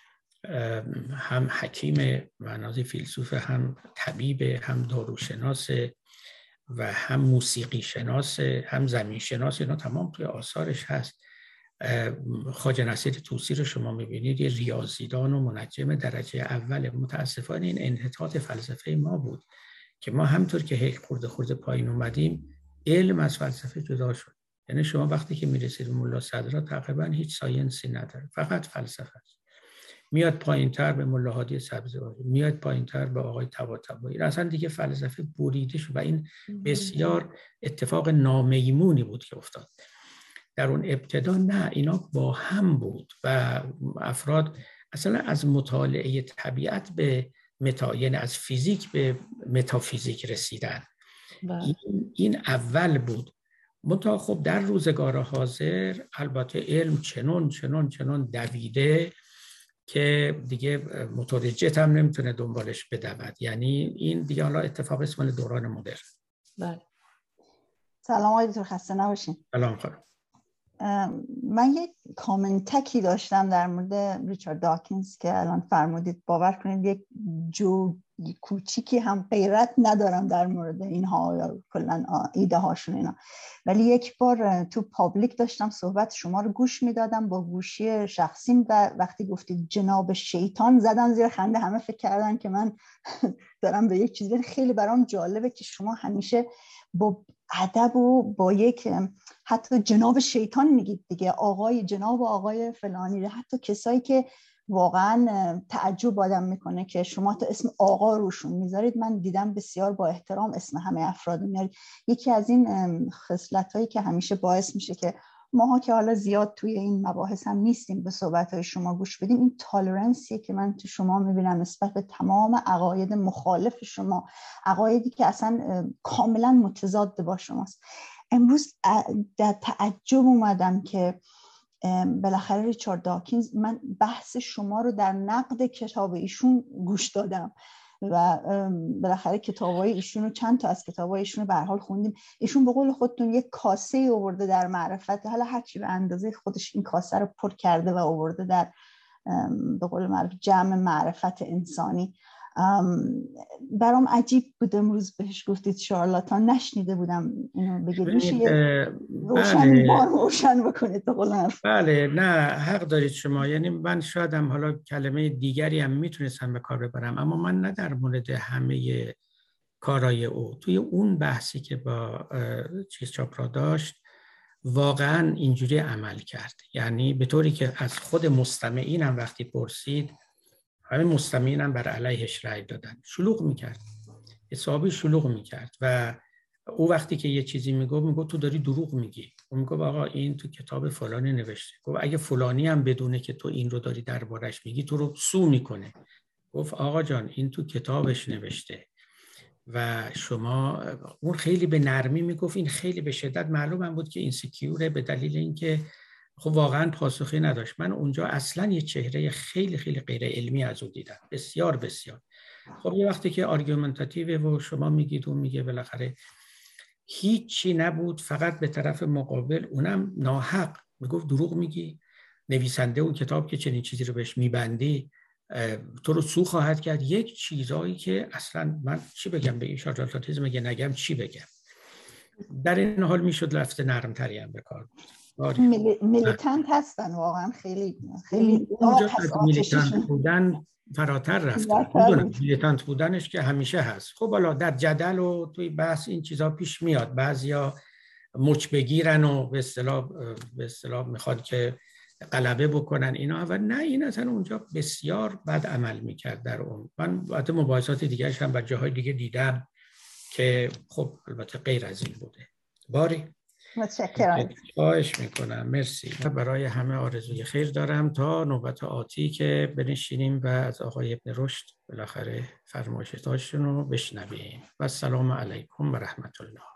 هم حکیم معنای فیلسوف، هم طبیب، هم داروشناس و هم موسیقی شناس، هم زمین شناس. اینا تمام توی آثارش هست. خواجه نصیر طوسی رو شما میبینید یه ریاضیدان و منجم درجه اول. متاسفانه این انحطاط فلسفه ما بود که ما همطور که هی خورده خورده پایین اومدیم علم از فلسفه جدا شد. یعنی شما وقتی که میرسید به مولا صدرا تقریبا هیچ ساینسی نداره، فقط فلسفه است. میاد پایینتر به مولا هادی سبزواری، میاد پایینتر به آقای طباطبایی. اصلا دیگه فلسفه بریده شد و این بسیار اتفاق نامیمونی بود که افتاد. در اون ابتدا نه، اینا با هم بود و افراد اصلا از مطالعه طبیعت به متا، یعنی از فیزیک به متافیزیک رسیدن. این, این اول بود. منتها خب در روزگار حاضر البته علم چنون چنون چنون دویده که دیگه موتور جت هم نمیتونه دنبالش بدود. یعنی این دیگه حالا اتفاق اسم دوران مدرن. بله. سلام آقای دکتر، خسته نباشین. سلام خانم. من یک کامنتکی داشتم در مورد ریچارد داکینز که الان فرمودید. باور کنید یک جو کوچیکی هم غیرت ندارم در مورد اینها یا کلا ایده هاشون اینا، ولی یک بار تو پابلیک داشتم صحبت شما رو گوش میدادم با گوشی شخصیم و وقتی گفتید جناب شیطان زدم زیر خنده. همه فکر کردن که من دارم به یک چیزی. خیلی برام جالبه که شما همیشه با ادب و با یک حتی جناب شیطان میگید دیگه، آقای جناب و آقای فلانی، حتی کسایی که واقعا تعجب آدم میکنه که شما تا اسم آقا روشون میذارید. من دیدم بسیار با احترام اسم همه افراد میارید. یکی از این خصلتایی که همیشه باعث میشه که ماها که حالا زیاد توی این مباحث هم نیستیم به صحبت‌های شما گوش بدیم، این تالرنسیه که من تو شما میبینم نسبت به تمام عقاید مخالف شما، عقایدی که اصلا کاملا متضاد با شماست. امروز در تعجب اومدم که بالاخره ریچارد داکینز، من بحث شما رو در نقد کتاب ایشون گوش دادم و بالاخره کتابای ایشون رو، چند تا از کتابای ایشون رو به هر حال خوندیم. ایشون به قول خودتون یک کاسه آورده در معرفت، حالا هر چی به اندازه خودش این کاسه رو پر کرده و آورده در به قول معروف جمع معرفت انسانی. برام عجیب بود امروز بهش گفتید شارلاتان، نشنیده بودم اینو بگید. میشه روشن بار روشن بکنید؟ بله، نه حق دارید شما. یعنی من شاید هم حالا کلمه دیگری هم میتونستم به کار ببرم، اما من نه در مورد همه کارهای او. توی اون بحثی که با چیز چاپرا داشت واقعا اینجوری عمل کرد، یعنی به طوری که از خود مستمعین هم وقتی پرسید، همه مستمعین هم بر علیهش رأی دادن. شلوغ میکرد، حسابی شلوغ میکرد و او وقتی که یه چیزی میگفت میگفت تو داری دروغ میگی. اون میگفت آقا این تو کتاب فلانی نوشته. گفت اگه فلانی هم بدونه که تو این رو داری دربارش میگی تو رو سو میکنه. گفت آقا جان این تو کتابش نوشته و شما. اون خیلی به نرمی میگفت، این خیلی به شدت معلومم بود که این سکیوره، به دلیل اینکه خب واقعا پاسخی نداشت. من اونجا اصلا یه چهره خیلی خیلی غیر علمی از او دیدم، بسیار بسیار. خب یه وقتی که آرگومنتاتیو و شما میگید اون میگه بالاخره هیچی نبود، فقط به طرف مقابل اونم ناحق میگفت دروغ میگی، نویسنده اون کتاب که چنین چیزی رو بهش میبندی تو رو سو خواهد کرد. یک چیزایی که اصلا من چی بگم به این شارلاتانیسم، مگه نگم چی بگم. در این حال میشد لفظ نرمتری هم به کار بود. ملی، میلیتانت هستن واقعا، خیلی خیلی اونجا میلیتانت بودن فراتر رفتن. میدونم میلیتانت بودنش که همیشه هست. خب حالا در جدل و توی بحث این چیزا پیش میاد، بعضیا مچ بگیرن و به اصطلاح به اصطلاح میخواد که غلبه بکنن اینا، و نه، این اصلا اونجا بسیار بد عمل میکرد در اون. من البته مباحثات دیگرش هم بر جاهای دیگه دیدم که خب البته غیر از این بوده. باری متشکرم. خواهش میکنم، مرسی. برای همه آرزوی خیر دارم تا نوبت آتی که بنشینیم و از آقای ابن رشد بالاخره فرمایشاتشون رو بشنویم. و السلام علیکم و رحمت الله.